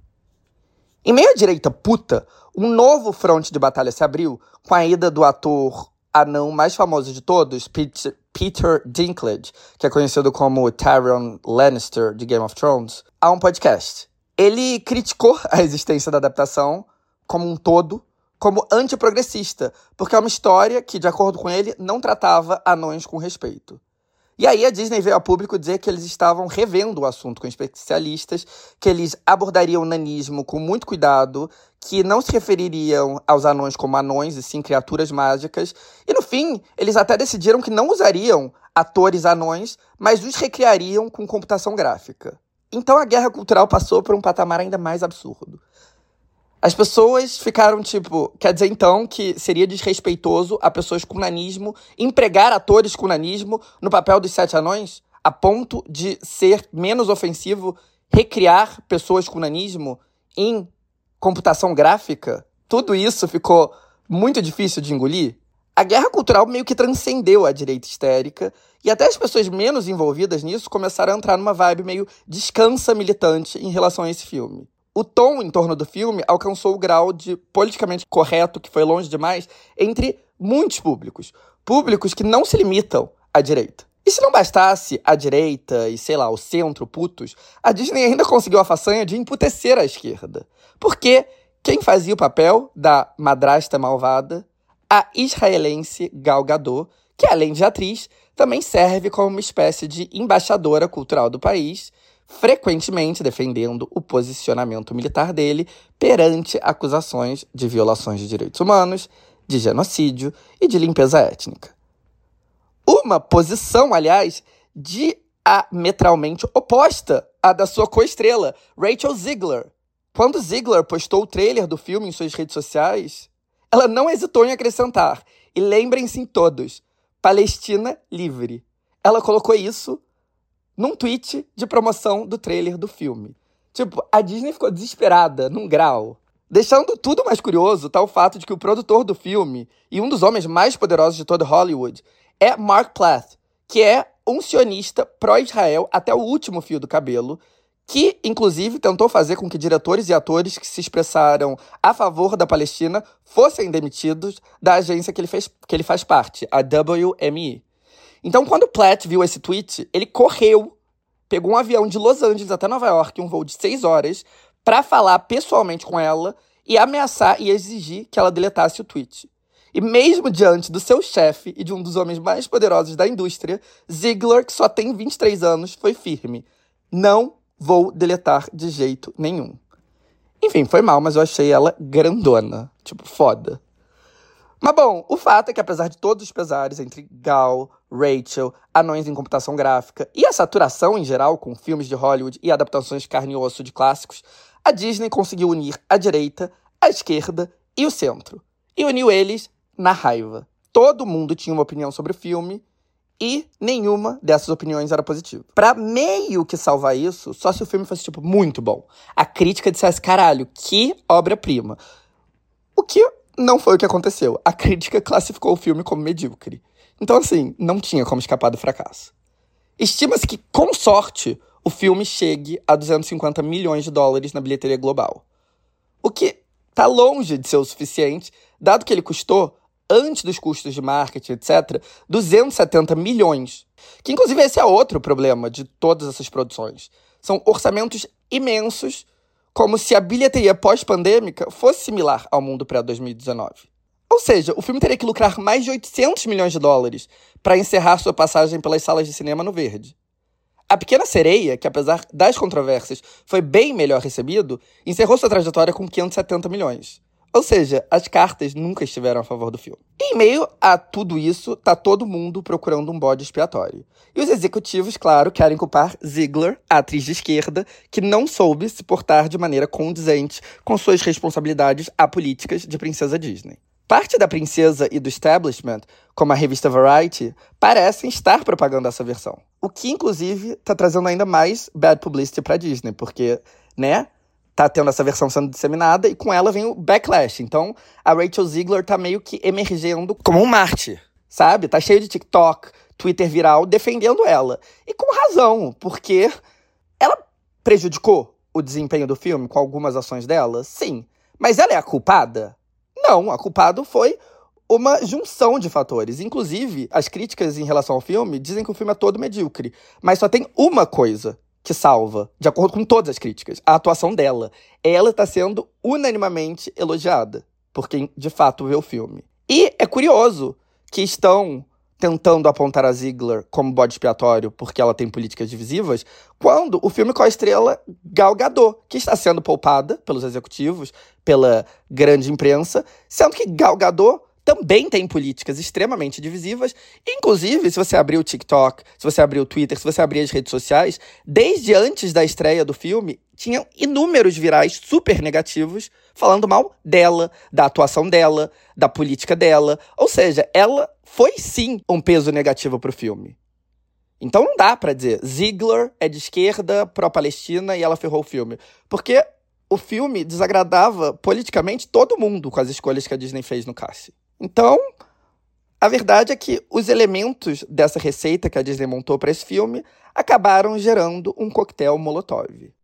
[SPEAKER 1] Em meio à direita puta, um novo fronte de batalha se abriu com a ida do ator anão mais famoso de todos, Peter, Peter Dinklage, que é conhecido como Tyrion Lannister de Game of Thrones, a um podcast. Ele criticou a existência da adaptação como um todo, como antiprogressista, porque é uma história que, de acordo com ele, não tratava anões com respeito. E aí a Disney veio a público dizer que eles estavam revendo o assunto com especialistas, que eles abordariam o nanismo com muito cuidado, que não se refeririam aos anões como anões, e sim criaturas mágicas. E no fim, eles até decidiram que não usariam atores anões, mas os recriariam com computação gráfica. Então a guerra cultural passou por um patamar ainda mais absurdo. As pessoas ficaram tipo, quer dizer então que seria desrespeitoso a pessoas com nanismo empregar atores com nanismo no papel dos sete anões, a ponto de ser menos ofensivo recriar pessoas com nanismo em computação gráfica? Tudo isso ficou muito difícil de engolir. A guerra cultural meio que transcendeu a direita histérica e até as pessoas menos envolvidas nisso começaram a entrar numa vibe meio descansa militante em relação a esse filme. O tom em torno do filme alcançou o grau de politicamente correto, que foi longe demais, entre muitos públicos. Públicos que não se limitam à direita. E se não bastasse a direita e, sei lá, o centro putos, a Disney ainda conseguiu a façanha de emputecer a esquerda. Porque quem fazia o papel da madrasta malvada? A israelense Gal Gadot, que além de atriz, também serve como uma espécie de embaixadora cultural do país, frequentemente defendendo o posicionamento militar dele perante acusações de violações de direitos humanos, de genocídio e de limpeza étnica. Uma posição, aliás, diametralmente oposta à da sua co-estrela, Rachel Ziegler. Quando Ziegler postou o trailer do filme em suas redes sociais, ela não hesitou em acrescentar, e lembrem-se todos, Palestina livre. Ela colocou isso num tweet de promoção do trailer do filme. Tipo, a Disney ficou desesperada, num grau. Deixando tudo mais curioso, tá o fato de que o produtor do filme, e um dos homens mais poderosos de todo Hollywood, é Mark Platt, que é um sionista pró-Israel até o último fio do cabelo, que, inclusive, tentou fazer com que diretores e atores que se expressaram a favor da Palestina fossem demitidos da agência que ele, fez, que ele faz parte, a W M E. Então, quando Platt viu esse tweet, ele correu, pegou um avião de Los Angeles até Nova York, um voo de seis horas, para falar pessoalmente com ela e ameaçar e exigir que ela deletasse o tweet. E mesmo diante do seu chefe e de um dos homens mais poderosos da indústria, Ziegler, que só tem vinte e três anos, foi firme. Não vou deletar de jeito nenhum. Enfim, foi mal, mas eu achei ela grandona. Tipo, foda. Mas bom, o fato é que apesar de todos os pesares entre Gal, Rachel, anões em computação gráfica e a saturação em geral com filmes de Hollywood e adaptações carne e osso de clássicos, a Disney conseguiu unir a direita, a esquerda e o centro. E uniu eles na raiva. Todo mundo tinha uma opinião sobre o filme e nenhuma dessas opiniões era positiva. Pra meio que salvar isso, só se o filme fosse, tipo, muito bom. A crítica dissesse, caralho, que obra-prima. O que não foi o que aconteceu. A crítica classificou o filme como medíocre. Então, assim, não tinha como escapar do fracasso. Estima-se que, com sorte, o filme chegue a duzentos e cinquenta milhões de dólares na bilheteria global. O que tá longe de ser o suficiente, dado que ele custou, antes dos custos de marketing, etcétera, duzentos e setenta milhões. Que, inclusive, esse é outro problema de todas essas produções. São orçamentos imensos, como se a bilheteria pós-pandêmica fosse similar ao mundo pré-dois mil e dezenove. Ou seja, o filme teria que lucrar mais de oitocentos milhões de dólares para encerrar sua passagem pelas salas de cinema no verde. A Pequena Sereia, que apesar das controvérsias foi bem melhor recebido, encerrou sua trajetória com quinhentos e setenta milhões. Ou seja, as cartas nunca estiveram a favor do filme. E em meio a tudo isso, tá todo mundo procurando um bode expiatório. E os executivos, claro, querem culpar Ziegler, a atriz de esquerda, que não soube se portar de maneira condizente com suas responsabilidades apolíticas de princesa Disney. Parte da princesa e do establishment, como a revista Variety, parecem estar propagando essa versão. O que, inclusive, tá trazendo ainda mais bad publicity pra Disney, porque, né, tá tendo essa versão sendo disseminada e com ela vem o backlash. Então, a Rachel Ziegler tá meio que emergendo como um mártir, sabe? Tá cheio de TikTok, Twitter viral, defendendo ela. E com razão, porque ela prejudicou o desempenho do filme com algumas ações dela? Sim. Mas ela é a culpada? Não, a culpada foi uma junção de fatores. Inclusive, as críticas em relação ao filme dizem que o filme é todo medíocre. Mas só tem uma coisa que salva, de acordo com todas as críticas, a atuação dela. Ela está sendo unanimamente elogiada por quem, de fato, vê o filme. E é curioso que estão tentando apontar a Ziegler como bode expiatório porque ela tem políticas divisivas, quando o filme com a estrela Gal Gadot, que está sendo poupada pelos executivos, pela grande imprensa, sendo que Gal Gadot também tem políticas extremamente divisivas. Inclusive, se você abrir o TikTok, se você abrir o Twitter, se você abrir as redes sociais, desde antes da estreia do filme, tinham inúmeros virais super negativos falando mal dela, da atuação dela, da política dela. Ou seja, ela foi sim um peso negativo pro filme. Então não dá pra dizer Ziegler é de esquerda, pró-Palestina e ela ferrou o filme. Porque o filme desagradava politicamente todo mundo com as escolhas que a Disney fez no cast. Então, a verdade é que os elementos dessa receita que a Disney montou para esse filme acabaram gerando um coquetel Molotov.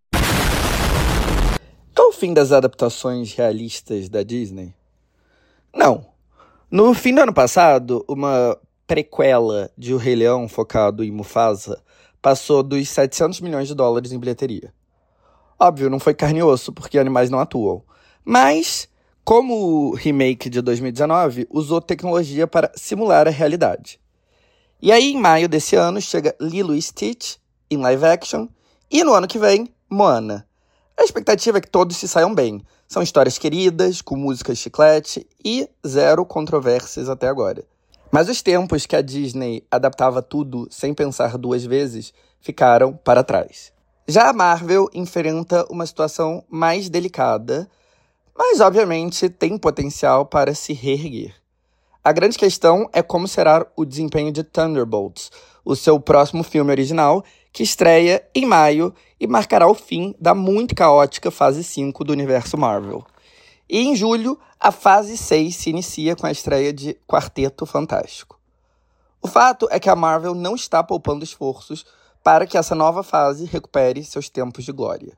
[SPEAKER 1] É o fim das adaptações realistas da Disney? Não. No fim do ano passado, uma prequela de O Rei Leão focado em Mufasa passou dos setecentos milhões de dólares em bilheteria. Óbvio, não foi carne e osso, porque animais não atuam. Mas, como o remake de dois mil e dezenove, usou tecnologia para simular a realidade. E aí, em maio desse ano, chega Lilo e Stitch, em live action, e no ano que vem, Moana. A expectativa é que todos se saiam bem. São histórias queridas, com músicas chiclete e zero controvérsias até agora. Mas os tempos que a Disney adaptava tudo sem pensar duas vezes ficaram para trás. Já a Marvel enfrenta uma situação mais delicada, mas, obviamente, tem potencial para se reerguer. A grande questão é como será o desempenho de Thunderbolts, o seu próximo filme original, que estreia em maio e marcará o fim da muito caótica fase cinco do universo Marvel. E em julho, a fase seis se inicia com a estreia de Quarteto Fantástico. O fato é que a Marvel não está poupando esforços para que essa nova fase recupere seus tempos de glória.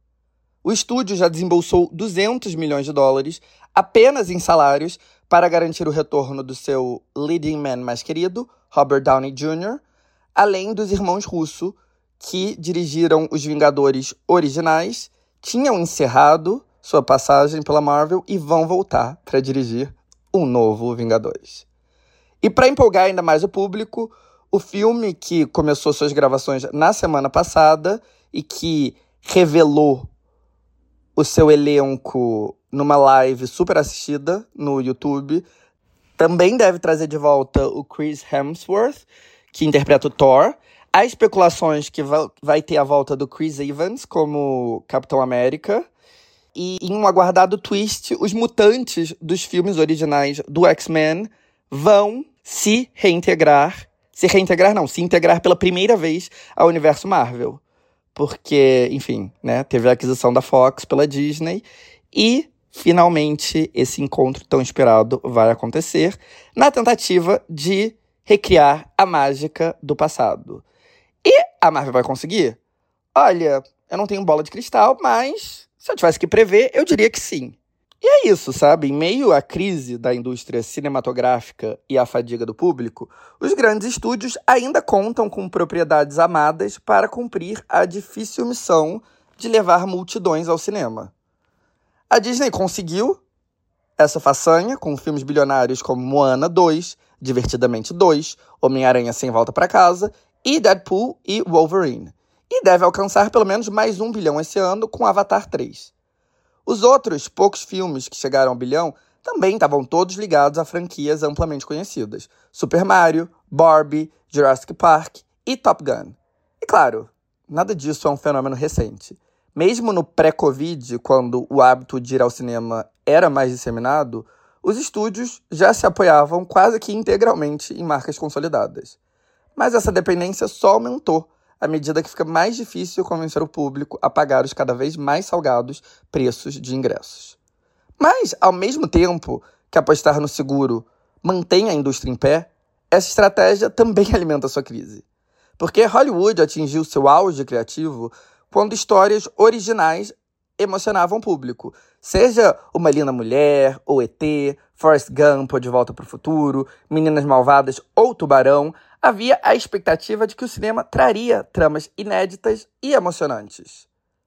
[SPEAKER 1] O estúdio já desembolsou duzentos milhões de dólares apenas em salários para garantir o retorno do seu leading man mais querido, Robert Downey Júnior, além dos irmãos Russo, que dirigiram os Vingadores originais, tinham encerrado sua passagem pela Marvel e vão voltar para dirigir um novo Vingadores. E para empolgar ainda mais o público, o filme que começou suas gravações na semana passada e que revelou o seu elenco numa live super assistida no YouTube, também deve trazer de volta o Chris Hemsworth, que interpreta o Thor. Há especulações que vai ter a volta do Chris Evans como Capitão América. E em um aguardado twist, os mutantes dos filmes originais do X-Men vão se reintegrar. Se reintegrar não, se integrar pela primeira vez ao universo Marvel. Porque, enfim, né, teve a aquisição da Fox pela Disney e, finalmente, esse encontro tão esperado vai acontecer na tentativa de recriar a mágica do passado. E a Marvel vai conseguir? Olha, eu não tenho bola de cristal, mas se eu tivesse que prever, eu diria que sim. E é isso, sabe? Em meio à crise da indústria cinematográfica e à fadiga do público, os grandes estúdios ainda contam com propriedades amadas para cumprir a difícil missão de levar multidões ao cinema. A Disney conseguiu essa façanha com filmes bilionários como Moana dois, Divertidamente dois, Homem-Aranha Sem Volta para Casa e Deadpool e Wolverine. E deve alcançar pelo menos mais um bilhão esse ano com Avatar três. Os outros poucos filmes que chegaram ao bilhão também estavam todos ligados a franquias amplamente conhecidas. Super Mario, Barbie, Jurassic Park e Top Gun. E claro, nada disso é um fenômeno recente. Mesmo no pré-Covid, quando o hábito de ir ao cinema era mais disseminado, os estúdios já se apoiavam quase que integralmente em marcas consolidadas. Mas essa dependência só aumentou à medida que fica mais difícil convencer o público a pagar os cada vez mais salgados preços de ingressos. Mas, ao mesmo tempo que apostar no seguro mantém a indústria em pé, essa estratégia também alimenta sua crise. Porque Hollywood atingiu seu auge criativo quando histórias originais emocionavam o público. Seja Uma Linda Mulher, ou E T, Forrest Gump, ou De Volta para o Futuro, Meninas Malvadas ou Tubarão, havia a expectativa de que o cinema traria tramas inéditas e emocionantes.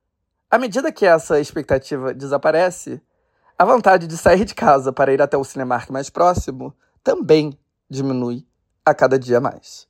[SPEAKER 1] À medida que essa expectativa desaparece, a vontade de sair de casa para ir até o Cinemark mais próximo também diminui a cada dia mais.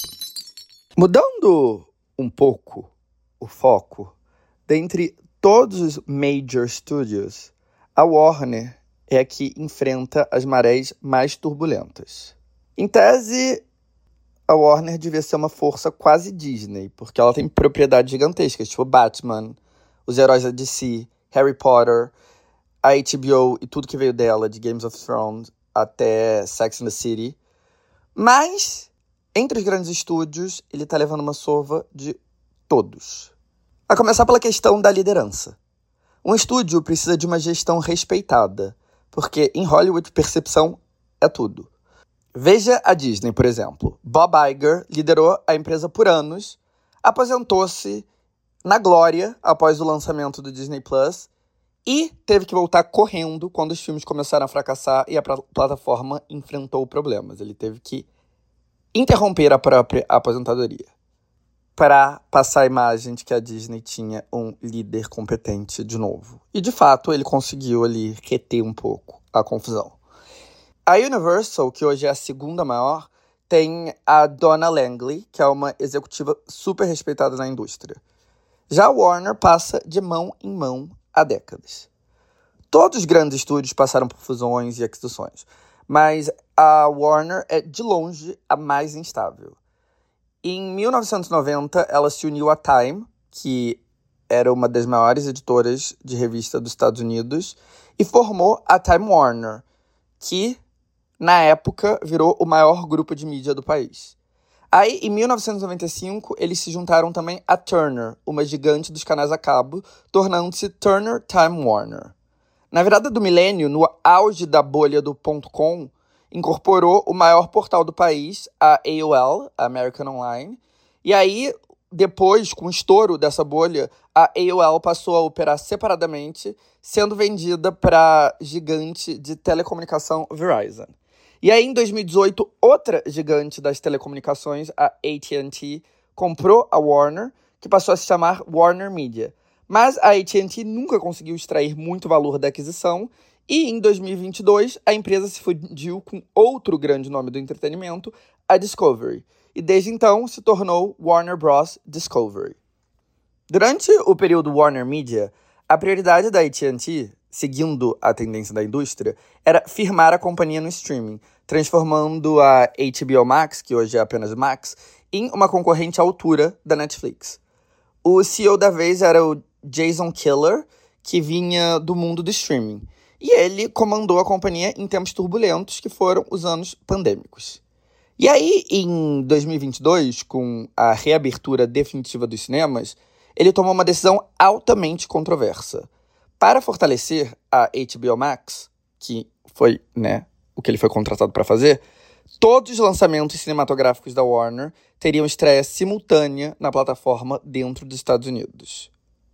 [SPEAKER 1] Mudando um pouco o foco, dentre todos os major studios, a Warner é a que enfrenta as marés mais turbulentas. Em tese, a Warner devia ser uma força quase Disney, porque ela tem propriedades gigantescas, tipo Batman, os heróis da D C, Harry Potter, a H B O e tudo que veio dela, de Games of Thrones até Sex and the City. Mas, entre os grandes estúdios, ele tá levando uma sova de todos. A começar pela questão da liderança. Um estúdio precisa de uma gestão respeitada, porque em Hollywood percepção é tudo. Veja a Disney, por exemplo. Bob Iger liderou a empresa por anos, aposentou-se na glória após o lançamento do Disney Plus e teve que voltar correndo quando os filmes começaram a fracassar e a plataforma enfrentou problemas. Ele teve que interromper a própria aposentadoria para passar a imagem de que a Disney tinha um líder competente de novo. E, de fato, ele conseguiu ali reter um pouco a confusão. A Universal, que hoje é a segunda maior, tem a Donna Langley, que é uma executiva super respeitada na indústria. Já a Warner passa de mão em mão há décadas. Todos os grandes estúdios passaram por fusões e aquisições, mas a Warner é, de longe, a mais instável. Em mil novecentos e noventa, ela se uniu à Time, que era uma das maiores editoras de revista dos Estados Unidos, e formou a Time Warner, que, na época, virou o maior grupo de mídia do país. Aí, em mil novecentos e noventa e cinco, eles se juntaram também a Turner, uma gigante dos canais a cabo, tornando-se Turner Time Warner. Na virada do milênio, no auge da bolha do .com, incorporou o maior portal do país, a A O L, a American Online. E aí, depois, com o estouro dessa bolha, a A O L passou a operar separadamente, sendo vendida para a gigante de telecomunicação Verizon. E aí, em dois mil e dezoito, outra gigante das telecomunicações, a A T and T, comprou a Warner, que passou a se chamar Warner Media. Mas a A T and T nunca conseguiu extrair muito valor da aquisição, e em dois mil e vinte e dois, a empresa se fundiu com outro grande nome do entretenimento, a Discovery. E desde então se tornou Warner Bros. Discovery. Durante o período Warner Media, a prioridade da A T and T, seguindo a tendência da indústria, era firmar a companhia no streaming, transformando a H B O Max, que hoje é apenas Max, em uma concorrente à altura da Netflix. O C E O da vez era o Jason Kilar, que vinha do mundo do streaming, e ele comandou a companhia em tempos turbulentos, que foram os anos pandêmicos. E aí, em dois mil e vinte e dois, com a reabertura definitiva dos cinemas, ele tomou uma decisão altamente controversa. Para fortalecer a H B O Max, que foi, né, o que ele foi contratado para fazer, todos os lançamentos cinematográficos da Warner teriam estreia simultânea na plataforma dentro dos Estados Unidos.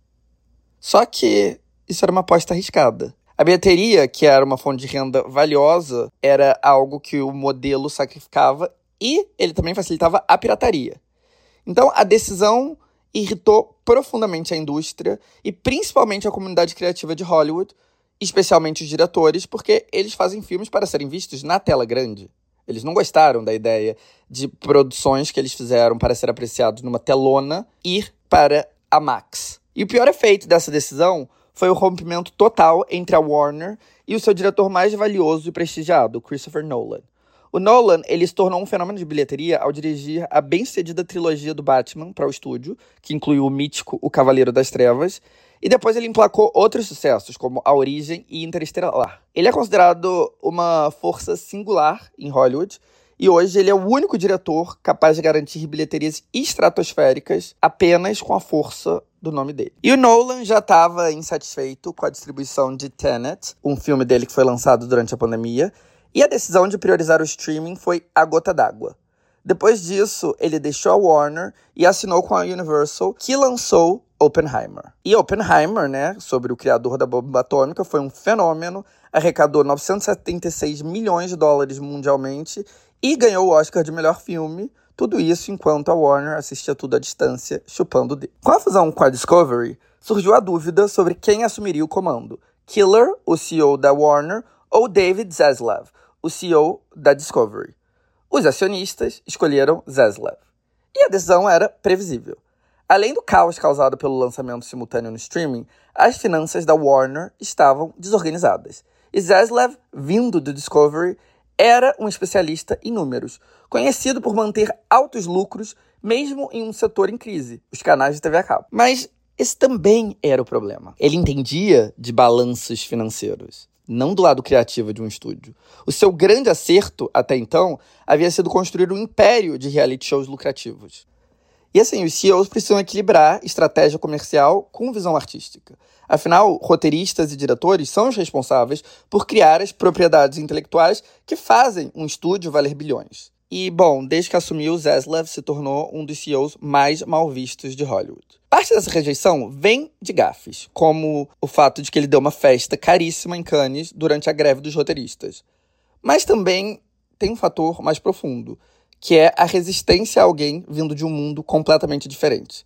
[SPEAKER 1] Só que isso era uma aposta arriscada. A bilheteria, que era uma fonte de renda valiosa, era algo que o modelo sacrificava e ele também facilitava a pirataria. Então, a decisão irritou profundamente a indústria e principalmente a comunidade criativa de Hollywood, especialmente os diretores, porque eles fazem filmes para serem vistos na tela grande. Eles não gostaram da ideia de produções que eles fizeram para ser apreciados numa telona ir para a Max. E o pior efeito dessa decisão foi o rompimento total entre a Warner e o seu diretor mais valioso e prestigiado, Christopher Nolan. O Nolan, ele se tornou um fenômeno de bilheteria ao dirigir a bem-sucedida trilogia do Batman para o estúdio, que incluiu o mítico O Cavaleiro das Trevas, e depois ele emplacou outros sucessos, como A Origem e Interestelar. Ele é considerado uma força singular em Hollywood, e hoje ele é o único diretor capaz de garantir bilheterias estratosféricas apenas com a força do nome dele. E o Nolan já estava insatisfeito com a distribuição de Tenet, um filme dele que foi lançado durante a pandemia, e a decisão de priorizar o streaming foi a gota d'água. Depois disso, ele deixou a Warner e assinou com a Universal, que lançou Oppenheimer. E Oppenheimer, né, sobre o criador da bomba atômica, foi um fenômeno, arrecadou novecentos e setenta e seis milhões de dólares mundialmente e ganhou o Oscar de melhor filme, tudo isso enquanto a Warner assistia tudo à distância, chupando o dedo. Com a fusão com a Discovery, surgiu a dúvida sobre quem assumiria o comando, Kilar, o C E O da Warner, ou David Zaslav, o C E O da Discovery. Os acionistas escolheram Zaslav. E a decisão era previsível. Além do caos causado pelo lançamento simultâneo no streaming, as finanças da Warner estavam desorganizadas. E Zaslav, vindo do Discovery, era um especialista em números, conhecido por manter altos lucros mesmo em um setor em crise, os canais de T V a cabo. Mas esse também era o problema. Ele entendia de balanços financeiros, não do lado criativo de um estúdio. O seu grande acerto, até então, havia sido construir um império de reality shows lucrativos. E assim, os C E Os precisam equilibrar estratégia comercial com visão artística. Afinal, roteiristas e diretores são os responsáveis por criar as propriedades intelectuais que fazem um estúdio valer bilhões. E, bom, desde que assumiu, Zaslav se tornou um dos C E Os mais mal vistos de Hollywood. Parte dessa rejeição vem de gafes, como o fato de que ele deu uma festa caríssima em Cannes durante a greve dos roteiristas. Mas também tem um fator mais profundo, que é a resistência a alguém vindo de um mundo completamente diferente.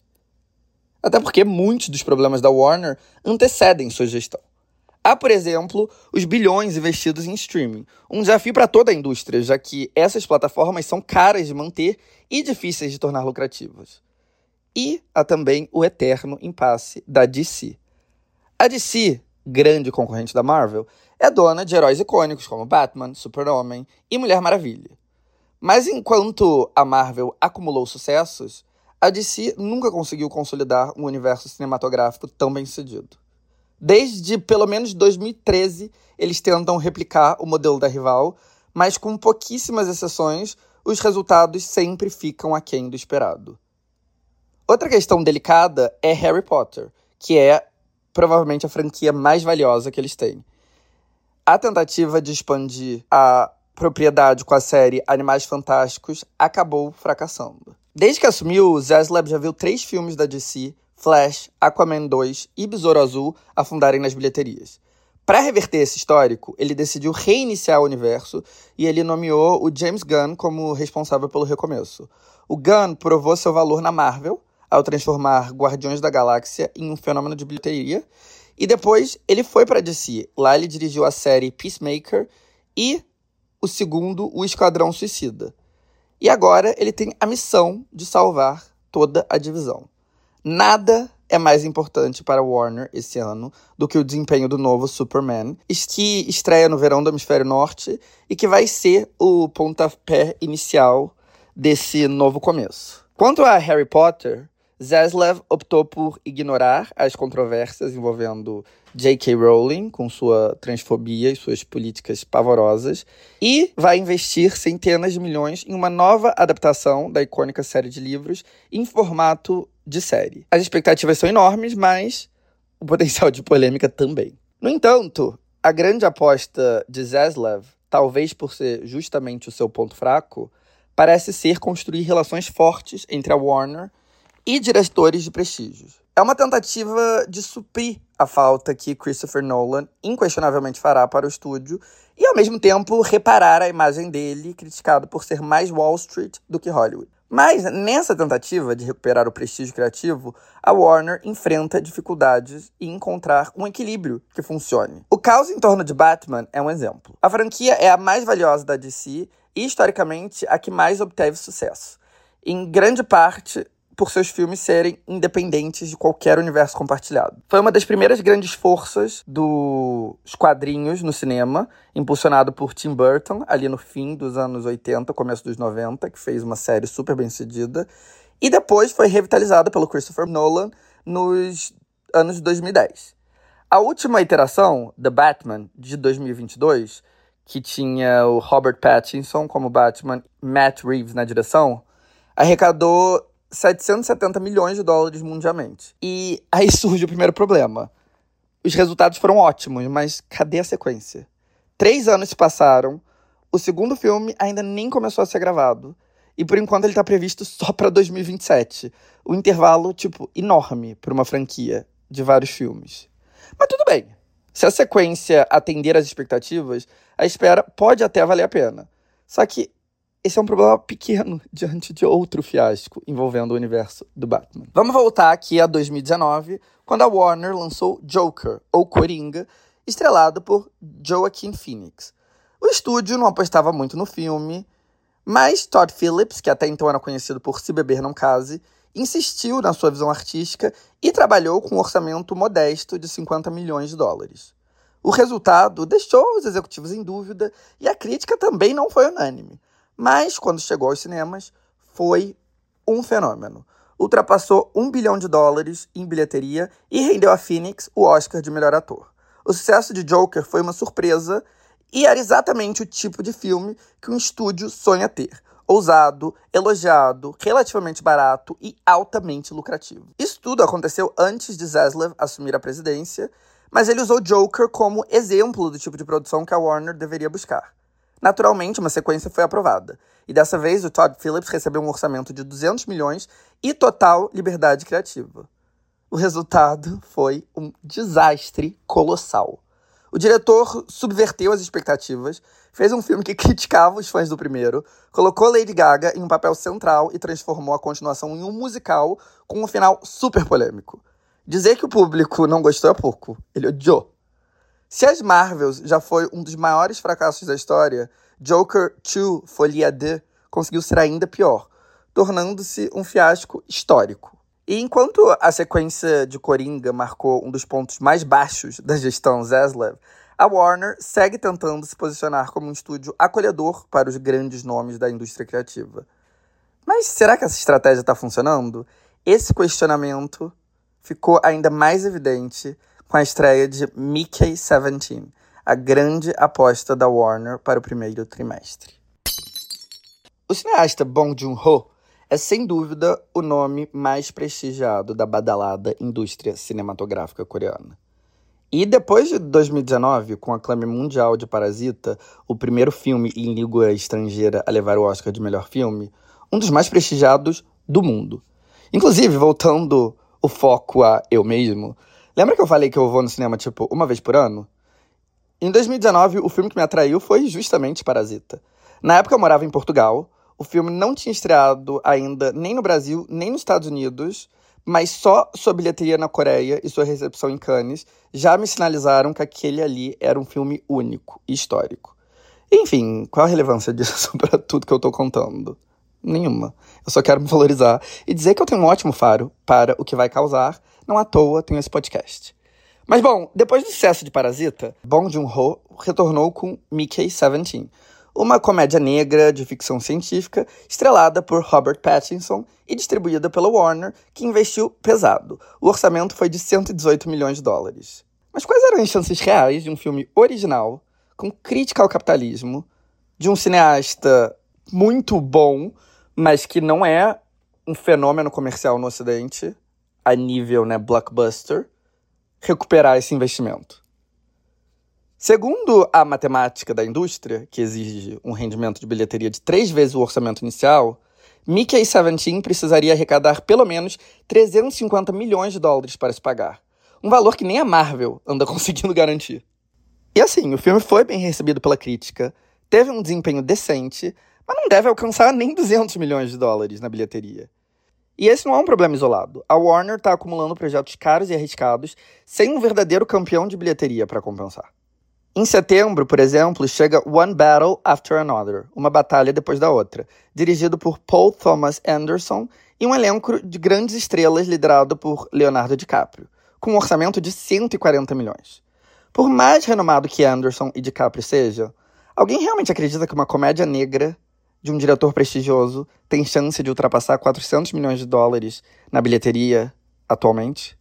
[SPEAKER 1] Até porque muitos dos problemas da Warner antecedem sua gestão. Há, por exemplo, os bilhões investidos em streaming, um desafio para toda a indústria, já que essas plataformas são caras de manter e difíceis de tornar lucrativas. E há também o eterno impasse da D C. A D C, grande concorrente da Marvel, é dona de heróis icônicos como Batman, Super-Homem e Mulher Maravilha. Mas enquanto a Marvel acumulou sucessos, a D C nunca conseguiu consolidar um universo cinematográfico tão bem-sucedido. Desde pelo menos dois mil e treze, eles tentam replicar o modelo da rival, mas com pouquíssimas exceções, os resultados sempre ficam aquém do esperado. Outra questão delicada é Harry Potter, que é provavelmente a franquia mais valiosa que eles têm. A tentativa de expandir a propriedade com a série Animais Fantásticos acabou fracassando. Desde que assumiu, Zaslav já viu três filmes da D C, Flash, Aquaman dois e Besouro Azul afundarem nas bilheterias. Para reverter esse histórico, ele decidiu reiniciar o universo e ele nomeou o James Gunn como responsável pelo recomeço. O Gunn provou seu valor na Marvel ao transformar Guardiões da Galáxia em um fenômeno de bilheteria, e depois ele foi para a D C. Lá ele dirigiu a série Peacemaker e o segundo, O Esquadrão Suicida. E agora ele tem a missão de salvar toda a divisão. Nada é mais importante para Warner esse ano do que o desempenho do novo Superman, que estreia no verão do Hemisfério Norte e que vai ser o pontapé inicial desse novo começo. Quanto a Harry Potter, Zaslav optou por ignorar as controvérsias envolvendo J K. Rowling, com sua transfobia e suas políticas pavorosas, e vai investir centenas de milhões em uma nova adaptação da icônica série de livros em formato de série. As expectativas são enormes, mas o potencial de polêmica também. No entanto, a grande aposta de Zaslav, talvez por ser justamente o seu ponto fraco, parece ser construir relações fortes entre a Warner e diretores de prestígio. É uma tentativa de suprir a falta que Christopher Nolan inquestionavelmente fará para o estúdio e, ao mesmo tempo, reparar a imagem dele, criticado por ser mais Wall Street do que Hollywood. Mas, nessa tentativa de recuperar o prestígio criativo, a Warner enfrenta dificuldades em encontrar um equilíbrio que funcione. O caos em torno de Batman é um exemplo. A franquia é a mais valiosa da D C e, historicamente, a que mais obteve sucesso. Em grande parte por seus filmes serem independentes de qualquer universo compartilhado. Foi uma das primeiras grandes forças dos quadrinhos no cinema, impulsionado por Tim Burton, ali no fim dos anos oitenta, começo dos noventa, que fez uma série super bem-sucedida, e depois foi revitalizada pelo Christopher Nolan nos anos de dois mil e dez. A última iteração, The Batman, de dois mil e vinte e dois, que tinha o Robert Pattinson como Batman, Matt Reeves na direção, arrecadou setecentos e setenta milhões de dólares mundialmente. E aí surge o primeiro problema. Os resultados foram ótimos, mas cadê a sequência? Três anos se passaram, o segundo filme ainda nem começou a ser gravado, e por enquanto ele tá previsto só para dois mil e vinte e sete. Um intervalo, tipo, enorme para uma franquia de vários filmes. Mas tudo bem. Se a sequência atender às expectativas, a espera pode até valer a pena. Só que esse é um problema pequeno diante de outro fiasco envolvendo o universo do Batman. Vamos voltar aqui a dois mil e dezenove, quando a Warner lançou Joker, ou Coringa, estrelado por Joaquin Phoenix. O estúdio não apostava muito no filme, mas Todd Phillips, que até então era conhecido por Se Beber Não Case, insistiu na sua visão artística e trabalhou com um orçamento modesto de cinquenta milhões de dólares. O resultado deixou os executivos em dúvida e a crítica também não foi unânime. Mas, quando chegou aos cinemas, foi um fenômeno. Ultrapassou um bilhão de dólares em bilheteria e rendeu a Phoenix o Oscar de melhor ator. O sucesso de Joker foi uma surpresa e era exatamente o tipo de filme que um estúdio sonha ter. Ousado, elogiado, relativamente barato e altamente lucrativo. Isso tudo aconteceu antes de Zaslav assumir a presidência, mas ele usou Joker como exemplo do tipo de produção que a Warner deveria buscar. Naturalmente, uma sequência foi aprovada. E dessa vez, o Todd Phillips recebeu um orçamento de duzentos milhões e total liberdade criativa. O resultado foi um desastre colossal. O diretor subverteu as expectativas, fez um filme que criticava os fãs do primeiro, colocou Lady Gaga em um papel central e transformou a continuação em um musical com um final super polêmico. Dizer que o público não gostou é pouco. Ele odiou. Se as Marvels já foi um dos maiores fracassos da história, Joker dois Folia deux conseguiu ser ainda pior, tornando-se um fiasco histórico. E enquanto a sequência de Coringa marcou um dos pontos mais baixos da gestão Zaslav, a Warner segue tentando se posicionar como um estúdio acolhedor para os grandes nomes da indústria criativa. Mas será que essa estratégia está funcionando? Esse questionamento ficou ainda mais evidente com a estreia de Mickey dezessete, a grande aposta da Warner para o primeiro trimestre. O cineasta Bong Joon-ho é, sem dúvida, o nome mais prestigiado da badalada indústria cinematográfica coreana. E depois de dois mil e dezenove, com a aclame mundial de Parasita, o primeiro filme em língua estrangeira a levar o Oscar de melhor filme, um dos mais prestigiados do mundo. Inclusive, voltando o foco a eu mesmo, lembra que eu falei que eu vou no cinema, tipo, uma vez por ano? Em dois mil e dezenove, o filme que me atraiu foi justamente Parasita. Na época eu morava em Portugal, o filme não tinha estreado ainda nem no Brasil, nem nos Estados Unidos, mas só sua bilheteria na Coreia e sua recepção em Cannes já me sinalizaram que aquele ali era um filme único e histórico. Enfim, qual a relevância disso para tudo que eu tô contando? Nenhuma. Eu só quero me valorizar e dizer que eu tenho um ótimo faro para o que vai causar, não à toa tenho esse podcast. Mas bom, depois do sucesso de Parasita, Bong Joon-ho retornou com Mickey dezessete, uma comédia negra de ficção científica estrelada por Robert Pattinson e distribuída pela Warner, que investiu pesado. O orçamento foi de cento e dezoito milhões de dólares. Mas quais eram as chances reais de um filme original, com crítica ao capitalismo, de um cineasta muito bom, mas que não é um fenômeno comercial no Ocidente, a nível, né, blockbuster, recuperar esse investimento? Segundo a matemática da indústria, que exige um rendimento de bilheteria de três vezes o orçamento inicial, Mickey dezessete precisaria arrecadar pelo menos trezentos e cinquenta milhões de dólares para se pagar. Um valor que nem a Marvel anda conseguindo garantir. E assim, o filme foi bem recebido pela crítica, teve um desempenho decente, mas não deve alcançar nem duzentos milhões de dólares na bilheteria. E esse não é um problema isolado. A Warner está acumulando projetos caros e arriscados, sem um verdadeiro campeão de bilheteria para compensar. Em setembro, por exemplo, chega One Battle After Another, uma batalha depois da outra, dirigido por Paul Thomas Anderson e um elenco de grandes estrelas liderado por Leonardo DiCaprio, com um orçamento de cento e quarenta milhões. Por mais renomado que Anderson e DiCaprio sejam, alguém realmente acredita que uma comédia negra de um diretor prestigioso tem chance de ultrapassar quatrocentos milhões de dólares na bilheteria atualmente?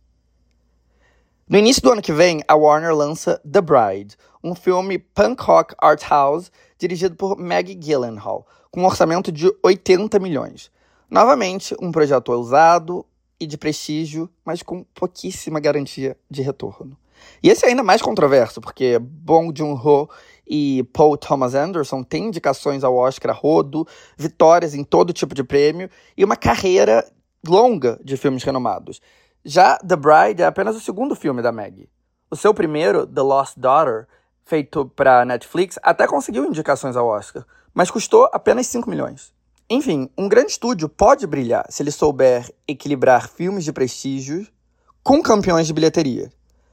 [SPEAKER 1] No início do ano que vem, a Warner lança The Bride, um filme punk rock art house dirigido por Maggie Gyllenhaal, com um orçamento de oitenta milhões. Novamente, um projeto ousado e de prestígio, mas com pouquíssima garantia de retorno. E esse é ainda mais controverso, porque Bong Joon-ho e Paul Thomas Anderson têm indicações ao Oscar a rodo, vitórias em todo tipo de prêmio e uma carreira longa de filmes renomados. Já The Bride é apenas o segundo filme da Maggie. O seu primeiro, The Lost Daughter, feito para Netflix, até conseguiu indicações ao Oscar, mas custou apenas cinco milhões. Enfim, um grande estúdio pode brilhar se ele souber equilibrar filmes de prestígio com campeões de bilheteria.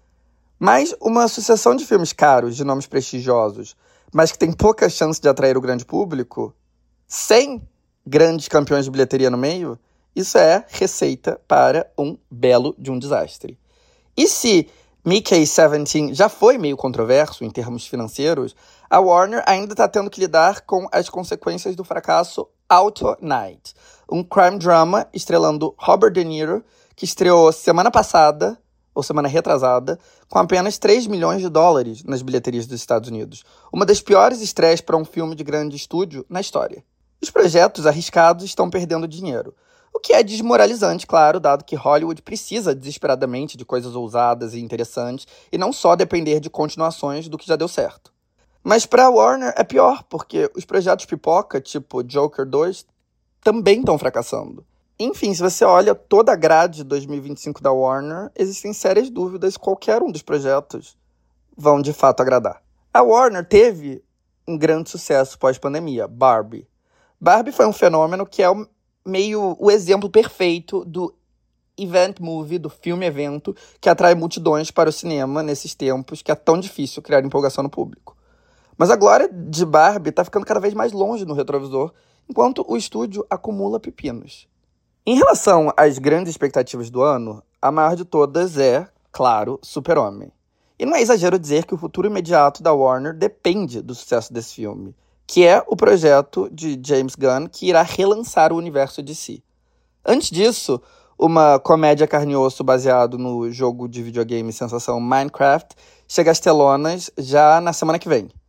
[SPEAKER 1] Mas uma sucessão de filmes caros, de nomes prestigiosos, mas que tem pouca chance de atrair o grande público, sem grandes campeões de bilheteria no meio, isso é receita para um belo de um desastre. E se Mickey dezessete já foi meio controverso em termos financeiros, a Warner ainda está tendo que lidar com as consequências do fracasso Out Night, um crime drama estrelando Robert De Niro, que estreou semana passada, ou semana retrasada, com apenas três milhões de dólares nas bilheterias dos Estados Unidos. Uma das piores estreias para um filme de grande estúdio na história. Os projetos arriscados estão perdendo dinheiro. O que é desmoralizante, claro, dado que Hollywood precisa desesperadamente de coisas ousadas e interessantes e não só depender de continuações do que já deu certo. Mas para a Warner é pior, porque os projetos pipoca, tipo Joker dois, também estão fracassando. Enfim, se você olha toda a grade de dois mil e vinte e cinco da Warner, existem sérias dúvidas se qualquer um dos projetos vão de fato agradar. A Warner teve um grande sucesso pós-pandemia, Barbie. Barbie foi um fenômeno que é o meio o exemplo perfeito do event movie, do filme-evento, que atrai multidões para o cinema nesses tempos que é tão difícil criar empolgação no público. Mas a glória de Barbie está ficando cada vez mais longe no retrovisor, enquanto o estúdio acumula pepinos. Em relação às grandes expectativas do ano, a maior de todas é, claro, Super-Homem. E não é exagero dizer que o futuro imediato da Warner depende do sucesso desse filme, que é o projeto de James Gunn que irá relançar o universo D C. Antes disso, uma comédia carne e osso baseado no jogo de videogame sensação Minecraft chega às telonas já na semana que vem.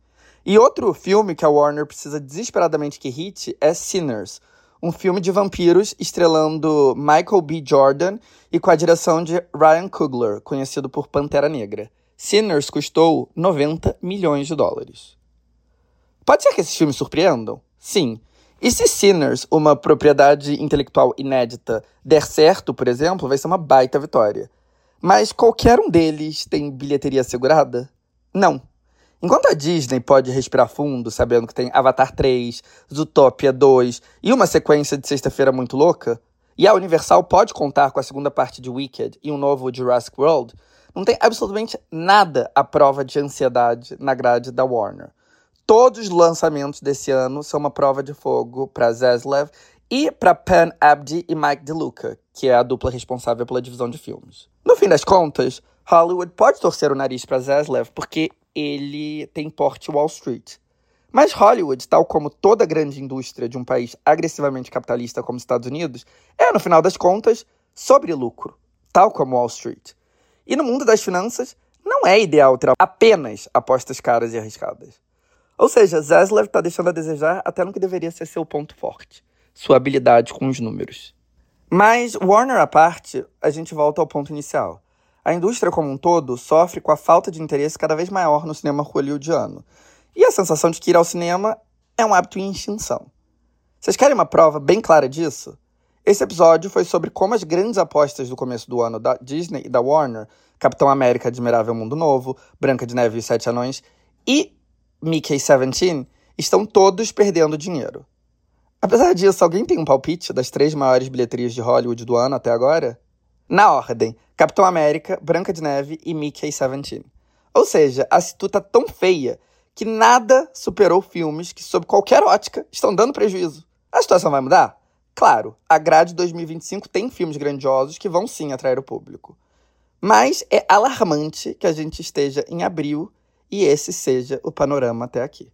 [SPEAKER 1] E outro filme que a Warner precisa desesperadamente que hite é Sinners, um filme de vampiros estrelando Michael B. Jordan e com a direção de Ryan Coogler, conhecido por Pantera Negra. Sinners custou noventa milhões de dólares. Pode ser que esses filmes surpreendam? Sim. E se Sinners, uma propriedade intelectual inédita, der certo, por exemplo, vai ser uma baita vitória. Mas qualquer um deles tem bilheteria assegurada? Não. Enquanto a Disney pode respirar fundo, sabendo que tem Avatar três, Zootopia dois e uma sequência de Sexta-feira Muito Louca, e a Universal pode contar com a segunda parte de Wicked e um novo Jurassic World, não tem absolutamente nada à prova de ansiedade na grade da Warner. Todos os lançamentos desse ano são uma prova de fogo para Zaslav e para Pen Abdi e Mike DeLuca, que é a dupla responsável pela divisão de filmes. No fim das contas, Hollywood pode torcer o nariz para Zaslav porque ele tem porte Wall Street. Mas Hollywood, tal como toda grande indústria de um país agressivamente capitalista como os Estados Unidos, é, no final das contas, sobre lucro, tal como Wall Street. E no mundo das finanças, não é ideal ter apenas apostas caras e arriscadas. Ou seja, Zaslav está deixando a desejar até no que deveria ser seu ponto forte, sua habilidade com os números. Mas, Warner à parte, a gente volta ao ponto inicial. A indústria como um todo sofre com a falta de interesse cada vez maior no cinema hollywoodiano. E a sensação de que ir ao cinema é um hábito em extinção. Vocês querem uma prova bem clara disso? Esse episódio foi sobre como as grandes apostas do começo do ano da Disney e da Warner, Capitão América Admirável Mundo Novo, Branca de Neve e os Sete Anões e Mickey dezessete, estão todos perdendo dinheiro. Apesar disso, alguém tem um palpite das três maiores bilheterias de Hollywood do ano até agora? Na ordem, Capitão América, Branca de Neve e Mickey dezessete. Ou seja, a situ tá tão feia que nada superou filmes que, sob qualquer ótica, estão dando prejuízo. A situação vai mudar? Claro, a grade dois mil e vinte e cinco tem filmes grandiosos que vão sim atrair o público. Mas é alarmante que a gente esteja em abril e esse seja o panorama até aqui.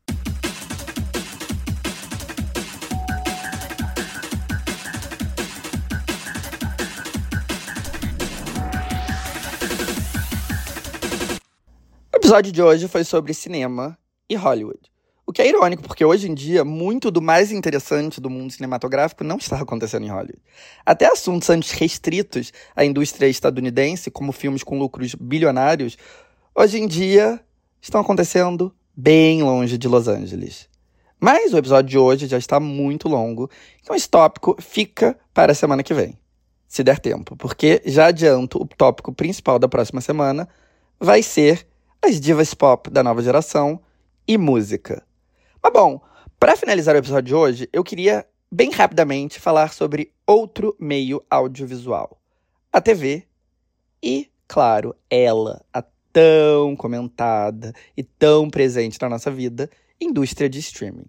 [SPEAKER 1] O episódio de hoje foi sobre cinema e Hollywood. O que é irônico, porque hoje em dia, muito do mais interessante do mundo cinematográfico não está acontecendo em Hollywood. Até assuntos antes restritos à indústria estadunidense, como filmes com lucros bilionários, hoje em dia estão acontecendo bem longe de Los Angeles. Mas o episódio de hoje já está muito longo, então esse tópico fica para a semana que vem, se der tempo, porque já adianto o tópico principal da próxima semana vai ser as divas pop da nova geração e música. Mas bom, para finalizar o episódio de hoje, eu queria, bem rapidamente, falar sobre outro meio audiovisual. A T V e, claro, ela, a tão comentada e tão presente na nossa vida, indústria de streaming.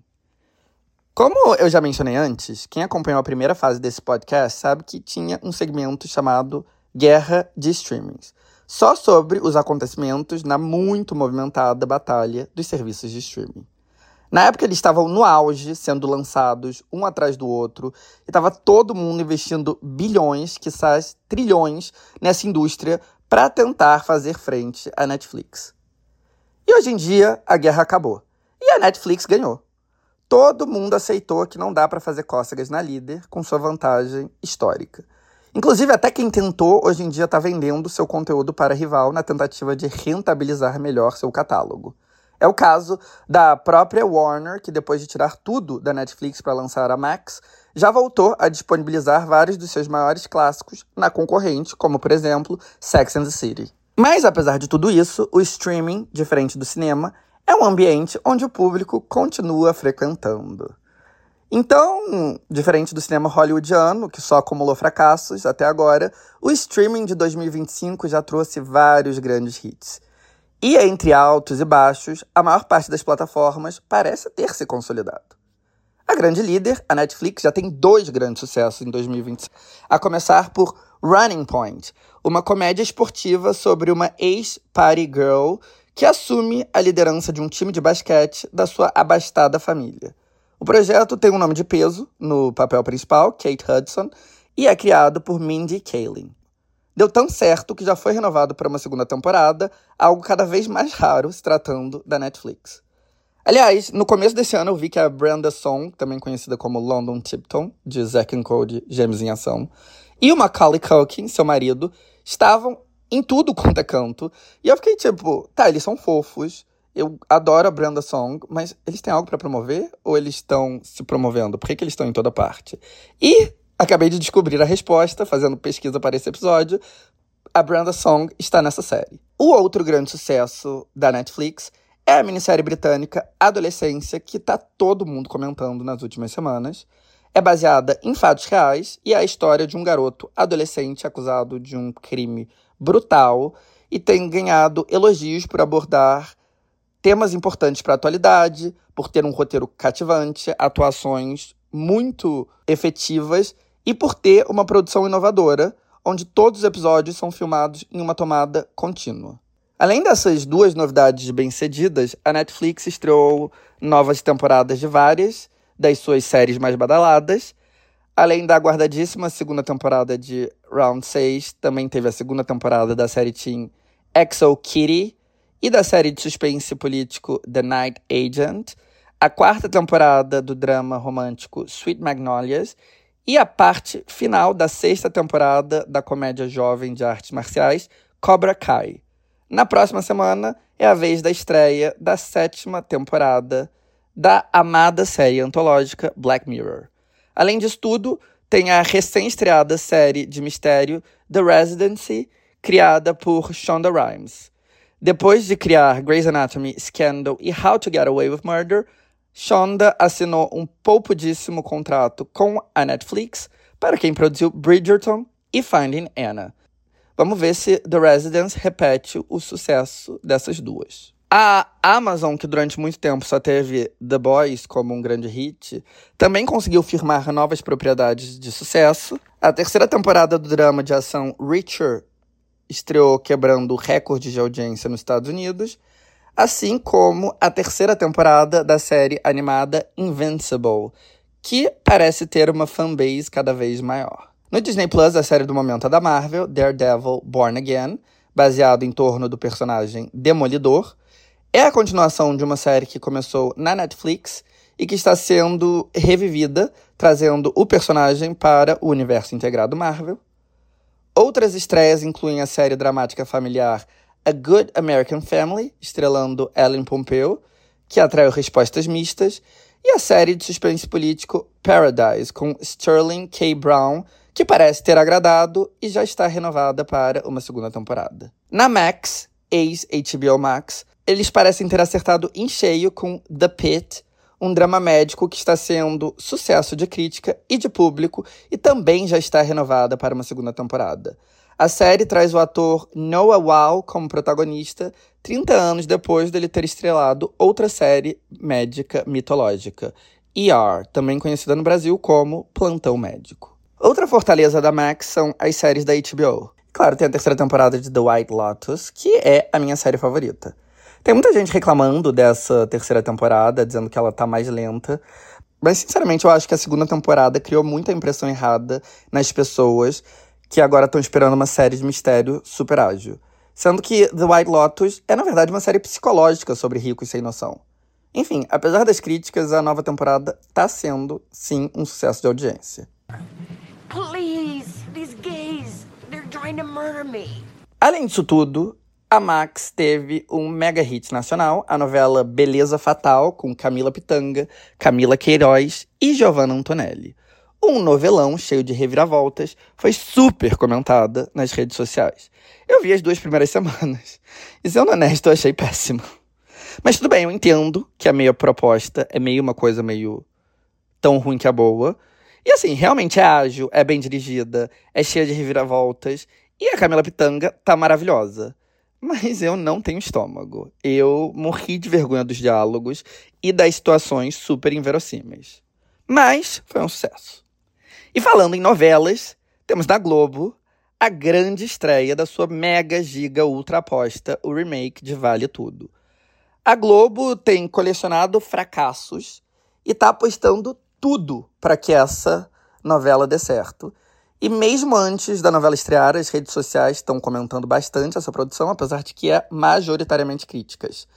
[SPEAKER 1] Como eu já mencionei antes, quem acompanhou a primeira fase desse podcast sabe que tinha um segmento chamado Guerra de Streamings, só sobre os acontecimentos na muito movimentada batalha dos serviços de streaming. Na época eles estavam no auge, sendo lançados um atrás do outro, e estava todo mundo investindo bilhões, quizás trilhões, nessa indústria para tentar fazer frente à Netflix. E hoje em dia, a guerra acabou. E a Netflix ganhou. Todo mundo aceitou que não dá para fazer cócegas na líder com sua vantagem histórica. Inclusive, até quem tentou, hoje em dia está vendendo seu conteúdo para rival na tentativa de rentabilizar melhor seu catálogo. É o caso da própria Warner, que depois de tirar tudo da Netflix para lançar a Max, já voltou a disponibilizar vários dos seus maiores clássicos na concorrente, como, por exemplo, Sex and the City. Mas, apesar de tudo isso, o streaming, diferente do cinema, é um ambiente onde o público continua frequentando. Então, diferente do cinema hollywoodiano, que só acumulou fracassos até agora, o streaming de dois mil e vinte e cinco já trouxe vários grandes hits. E entre altos e baixos, a maior parte das plataformas parece ter se consolidado. A grande líder, a Netflix, já tem dois grandes sucessos em dois mil e vinte e cinco, a começar por Running Point, uma comédia esportiva sobre uma ex-party girl que assume a liderança de um time de basquete da sua abastada família. O projeto tem um nome de peso no papel principal, Kate Hudson, e é criado por Mindy Kaling. Deu tão certo que já foi renovado para uma segunda temporada, algo cada vez mais raro se tratando da Netflix. Aliás, no começo desse ano eu vi que a Brenda Song, também conhecida como London Tipton, de Zack and Cody, Gêmeos em Ação, e o Macaulay Culkin, seu marido, estavam em tudo quanto é canto. E eu fiquei tipo, tá, eles são fofos, eu adoro a Brenda Song, mas eles têm algo pra promover? Ou eles estão se promovendo? Por que, que eles estão em toda parte? E acabei de descobrir a resposta, fazendo pesquisa para esse episódio. A Brenda Song está nessa série. O outro grande sucesso da Netflix é a minissérie britânica Adolescência, que tá todo mundo comentando nas últimas semanas. É baseada em fatos reais e é a história de um garoto adolescente acusado de um crime brutal e tem ganhado elogios por abordar temas importantes para a atualidade, por ter um roteiro cativante, atuações muito efetivas e por ter uma produção inovadora, onde todos os episódios são filmados em uma tomada contínua. Além dessas duas novidades bem-sucedidas, a Netflix estreou novas temporadas de várias das suas séries mais badaladas. Além da aguardadíssima segunda temporada de Round seis, também teve a segunda temporada da série teen X O Kitty e da série de suspense político The Night Agent, a quarta temporada do drama romântico Sweet Magnolias e a parte final da sexta temporada da comédia jovem de artes marciais Cobra Kai. Na próxima semana é a vez da estreia da sétima temporada da amada série antológica Black Mirror. Além disso tudo, tem a recém-estreada série de mistério The Residency, criada por Shonda Rhimes. Depois de criar Grey's Anatomy, Scandal e How to Get Away with Murder, Shonda assinou um poupudíssimo contrato com a Netflix para quem produziu Bridgerton e Finding Anna. Vamos ver se The Residence repete o sucesso dessas duas. A Amazon, que durante muito tempo só teve The Boys como um grande hit, também conseguiu firmar novas propriedades de sucesso. A terceira temporada do drama de ação Reacher estreou quebrando recordes de audiência nos Estados Unidos, assim como a terceira temporada da série animada Invincible, que parece ter uma fanbase cada vez maior. No Disney Plus, a série do momento é da Marvel, Daredevil Born Again, baseado em torno do personagem Demolidor, é a continuação de uma série que começou na Netflix e que está sendo revivida, trazendo o personagem para o universo integrado Marvel. Outras estreias incluem a série dramática familiar A Good American Family, estrelando Ellen Pompeo, que atraiu respostas mistas, e a série de suspense político Paradise, com Sterling K. Brown, que parece ter agradado e já está renovada para uma segunda temporada. Na Max, ex-H B O Max, eles parecem ter acertado em cheio com The Pitt, um drama médico que está sendo sucesso de crítica e de público e também já está renovada para uma segunda temporada. A série traz o ator Noah Wyle como protagonista, trinta anos depois dele ter estrelado outra série médica mitológica, E R, também conhecida no Brasil como Plantão Médico. Outra fortaleza da Max são as séries da H B O. Claro, tem a terceira temporada de The White Lotus, que é a minha série favorita. Tem muita gente reclamando dessa terceira temporada, dizendo que ela tá mais lenta. Mas, sinceramente, eu acho que a segunda temporada criou muita impressão errada nas pessoas que agora estão esperando uma série de mistério super ágil. Sendo que The White Lotus é, na verdade, uma série psicológica sobre ricos sem noção. Enfim, apesar das críticas, a nova temporada tá sendo, sim, um sucesso de audiência.
[SPEAKER 3] Please, these gays, they're trying to murder me.
[SPEAKER 1] Além disso tudo, a Max teve um mega hit nacional, a novela Beleza Fatal, com Camila Pitanga, Camila Queiroz e Giovanna Antonelli. Um novelão cheio de reviravoltas, foi super comentada nas redes sociais. Eu vi as duas primeiras semanas, e sendo honesto, eu achei péssimo. Mas tudo bem, eu entendo que a meia proposta é meio uma coisa meio tão ruim que a boa. E assim, realmente é ágil, é bem dirigida, é cheia de reviravoltas, e a Camila Pitanga tá maravilhosa. Mas eu não tenho estômago. Eu morri de vergonha dos diálogos e das situações super inverossímeis. Mas foi um sucesso. E falando em novelas, temos na Globo a grande estreia da sua mega giga ultra aposta, o remake de Vale Tudo. A Globo tem colecionado fracassos e tá apostando tudo para que essa novela dê certo. E mesmo antes da novela estrear, as redes sociais estão comentando bastante essa produção, apesar de que é majoritariamente críticas.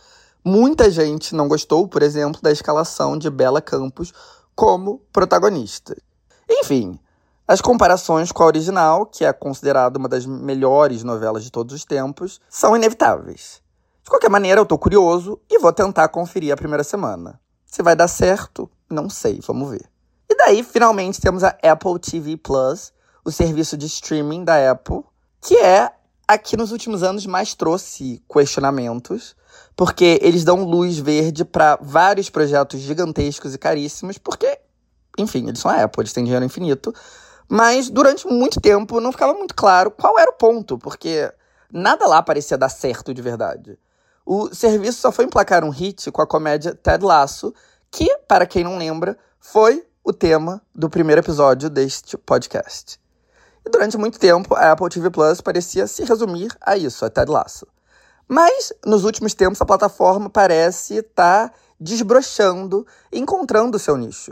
[SPEAKER 1] Muita gente não gostou, por exemplo, da escalação de Bela Campos como protagonista. Enfim, as comparações com a original, que é considerada uma das melhores novelas de todos os tempos, são inevitáveis. De qualquer maneira, eu tô curioso e vou tentar conferir a primeira semana. Se vai dar certo, não sei, vamos ver. E daí, finalmente, temos a Apple T V Plus, o serviço de streaming da Apple, que é a que nos últimos anos mais trouxe questionamentos, porque eles dão luz verde para vários projetos gigantescos e caríssimos, porque, enfim, eles são a Apple, eles têm dinheiro infinito, mas durante muito tempo não ficava muito claro qual era o ponto, porque nada lá parecia dar certo de verdade. O serviço só foi emplacar um hit com a comédia Ted Lasso, que, para quem não lembra, foi o tema do primeiro episódio deste podcast. E durante muito tempo, a Apple T V Plus parecia se resumir a isso, a Ted Lasso. Mas, nos últimos tempos, a plataforma parece estar desbrochando e encontrando o seu nicho.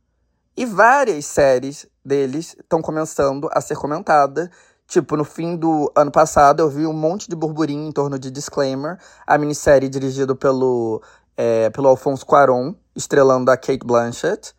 [SPEAKER 1] E várias séries deles estão começando a ser comentadas. Tipo, no fim do ano passado, eu vi um monte de burburinho em torno de Disclaimer, a minissérie dirigida pelo, é, pelo Alfonso Cuarón, estrelando a Cate Blanchett.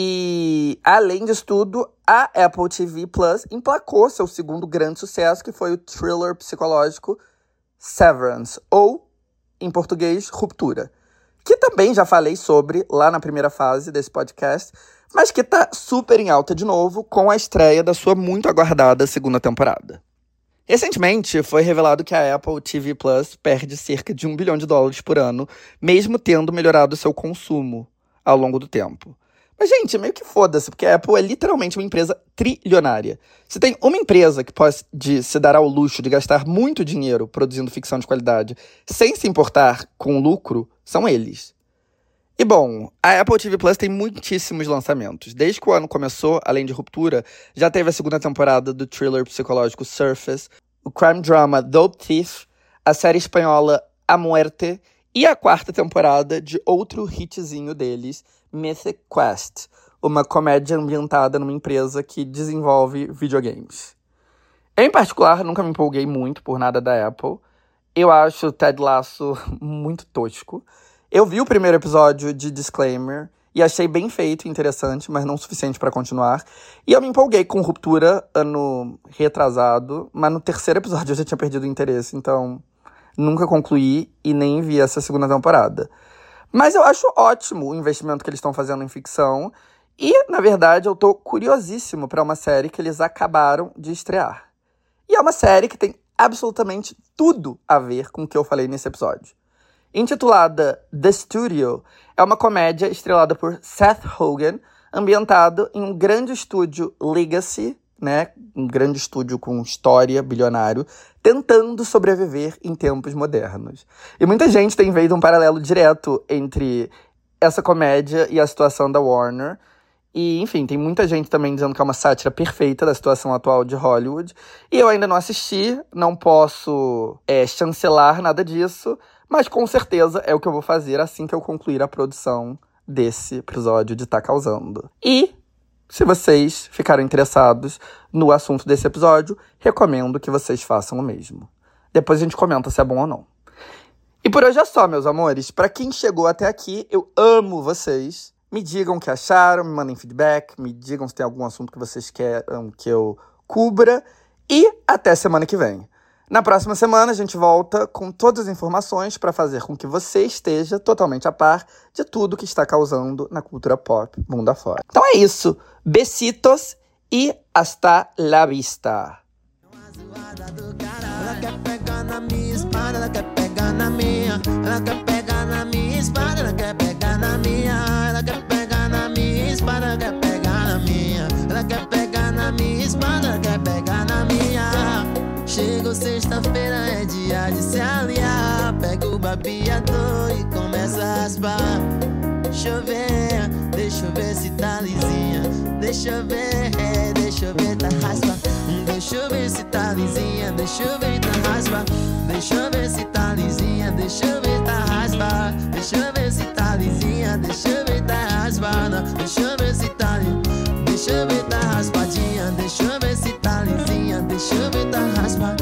[SPEAKER 1] E, além disso tudo, a Apple T V Plus emplacou seu segundo grande sucesso, que foi o thriller psicológico Severance, ou, em português, Ruptura. Que também já falei sobre lá na primeira fase desse podcast, mas que tá super em alta de novo com a estreia da sua muito aguardada segunda temporada. Recentemente, foi revelado que a Apple T V Plus perde cerca de um bilhão de dólares por ano, mesmo tendo melhorado seu consumo ao longo do tempo. Mas, gente, meio que foda-se, porque a Apple é literalmente uma empresa trilionária. Se tem uma empresa que pode se dar ao luxo de gastar muito dinheiro produzindo ficção de qualidade sem se importar com o lucro, são eles. E, bom, a Apple T V Plus tem muitíssimos lançamentos. Desde que o ano começou, além de Ruptura, já teve a segunda temporada do thriller psicológico Surface, o crime drama Dope Thief, a série espanhola A Muerte e a quarta temporada de outro hitzinho deles, Mythic Quest, uma comédia ambientada numa empresa que desenvolve videogames. Eu, em particular, nunca me empolguei muito por nada da Apple. Eu acho o Ted Lasso muito tosco. Eu vi o primeiro episódio de Disclaimer e achei bem feito e interessante, mas não o suficiente para continuar. E eu me empolguei com Ruptura ano retrasado, mas no terceiro episódio eu já tinha perdido o interesse, então nunca concluí e nem vi essa segunda temporada. Mas eu acho ótimo o investimento que eles estão fazendo em ficção e, na verdade, eu tô curiosíssimo para uma série que eles acabaram de estrear. E é uma série que tem absolutamente tudo a ver com o que eu falei nesse episódio. Intitulada The Studio, é uma comédia estrelada por Seth Rogen, ambientado em um grande estúdio legacy, né, um grande estúdio com história, bilionário, tentando sobreviver em tempos modernos. E muita gente tem feito um paralelo direto entre essa comédia e a situação da Warner. E, enfim, tem muita gente também dizendo que é uma sátira perfeita da situação atual de Hollywood. E eu ainda não assisti, não posso é, chancelar nada disso, mas com certeza é o que eu vou fazer assim que eu concluir a produção desse episódio de Tá Causando. E, se vocês ficaram interessados no assunto desse episódio, recomendo que vocês façam o mesmo. Depois a gente comenta se é bom ou não. E por hoje é só, meus amores. Pra quem chegou até aqui, eu amo vocês. Me digam o que acharam, me mandem feedback, me digam se tem algum assunto que vocês querem que eu cubra. E até semana que vem. Na próxima semana, a gente volta com todas as informações para fazer com que você esteja totalmente a par de tudo que está causando na cultura pop mundo afora. Então é isso. Besitos e hasta la vista.
[SPEAKER 2] Ela quer pegar na minha espada, ela quer pegar na minha. Ela quer pegar na minha espada, ela quer pegar na minha. Ela quer pegar na minha espada, ela quer pegar na minha. Ela quer pegar na minha espada, ela quer pegar na minha. Chegou sexta-feira, é dia de se aliar. Pega o babeador e começa a raspar. Deixa eu ver, deixa eu ver se tá lisinha. Deixa eu ver, é, deixa eu ver, tá raspa. Deixa eu ver se tá lisinha, deixa eu ver, tá raspa. Deixa eu ver se tá lisinha, deixa eu ver, tá raspa. Deixa eu ver se tá lisinha, deixa eu ver, tá raspada. Deixa eu ver se tá lisinha, deixa eu ver, tá raspadinha. Deixa eu ver se tá lisinha, deixa eu ver, tá raspa.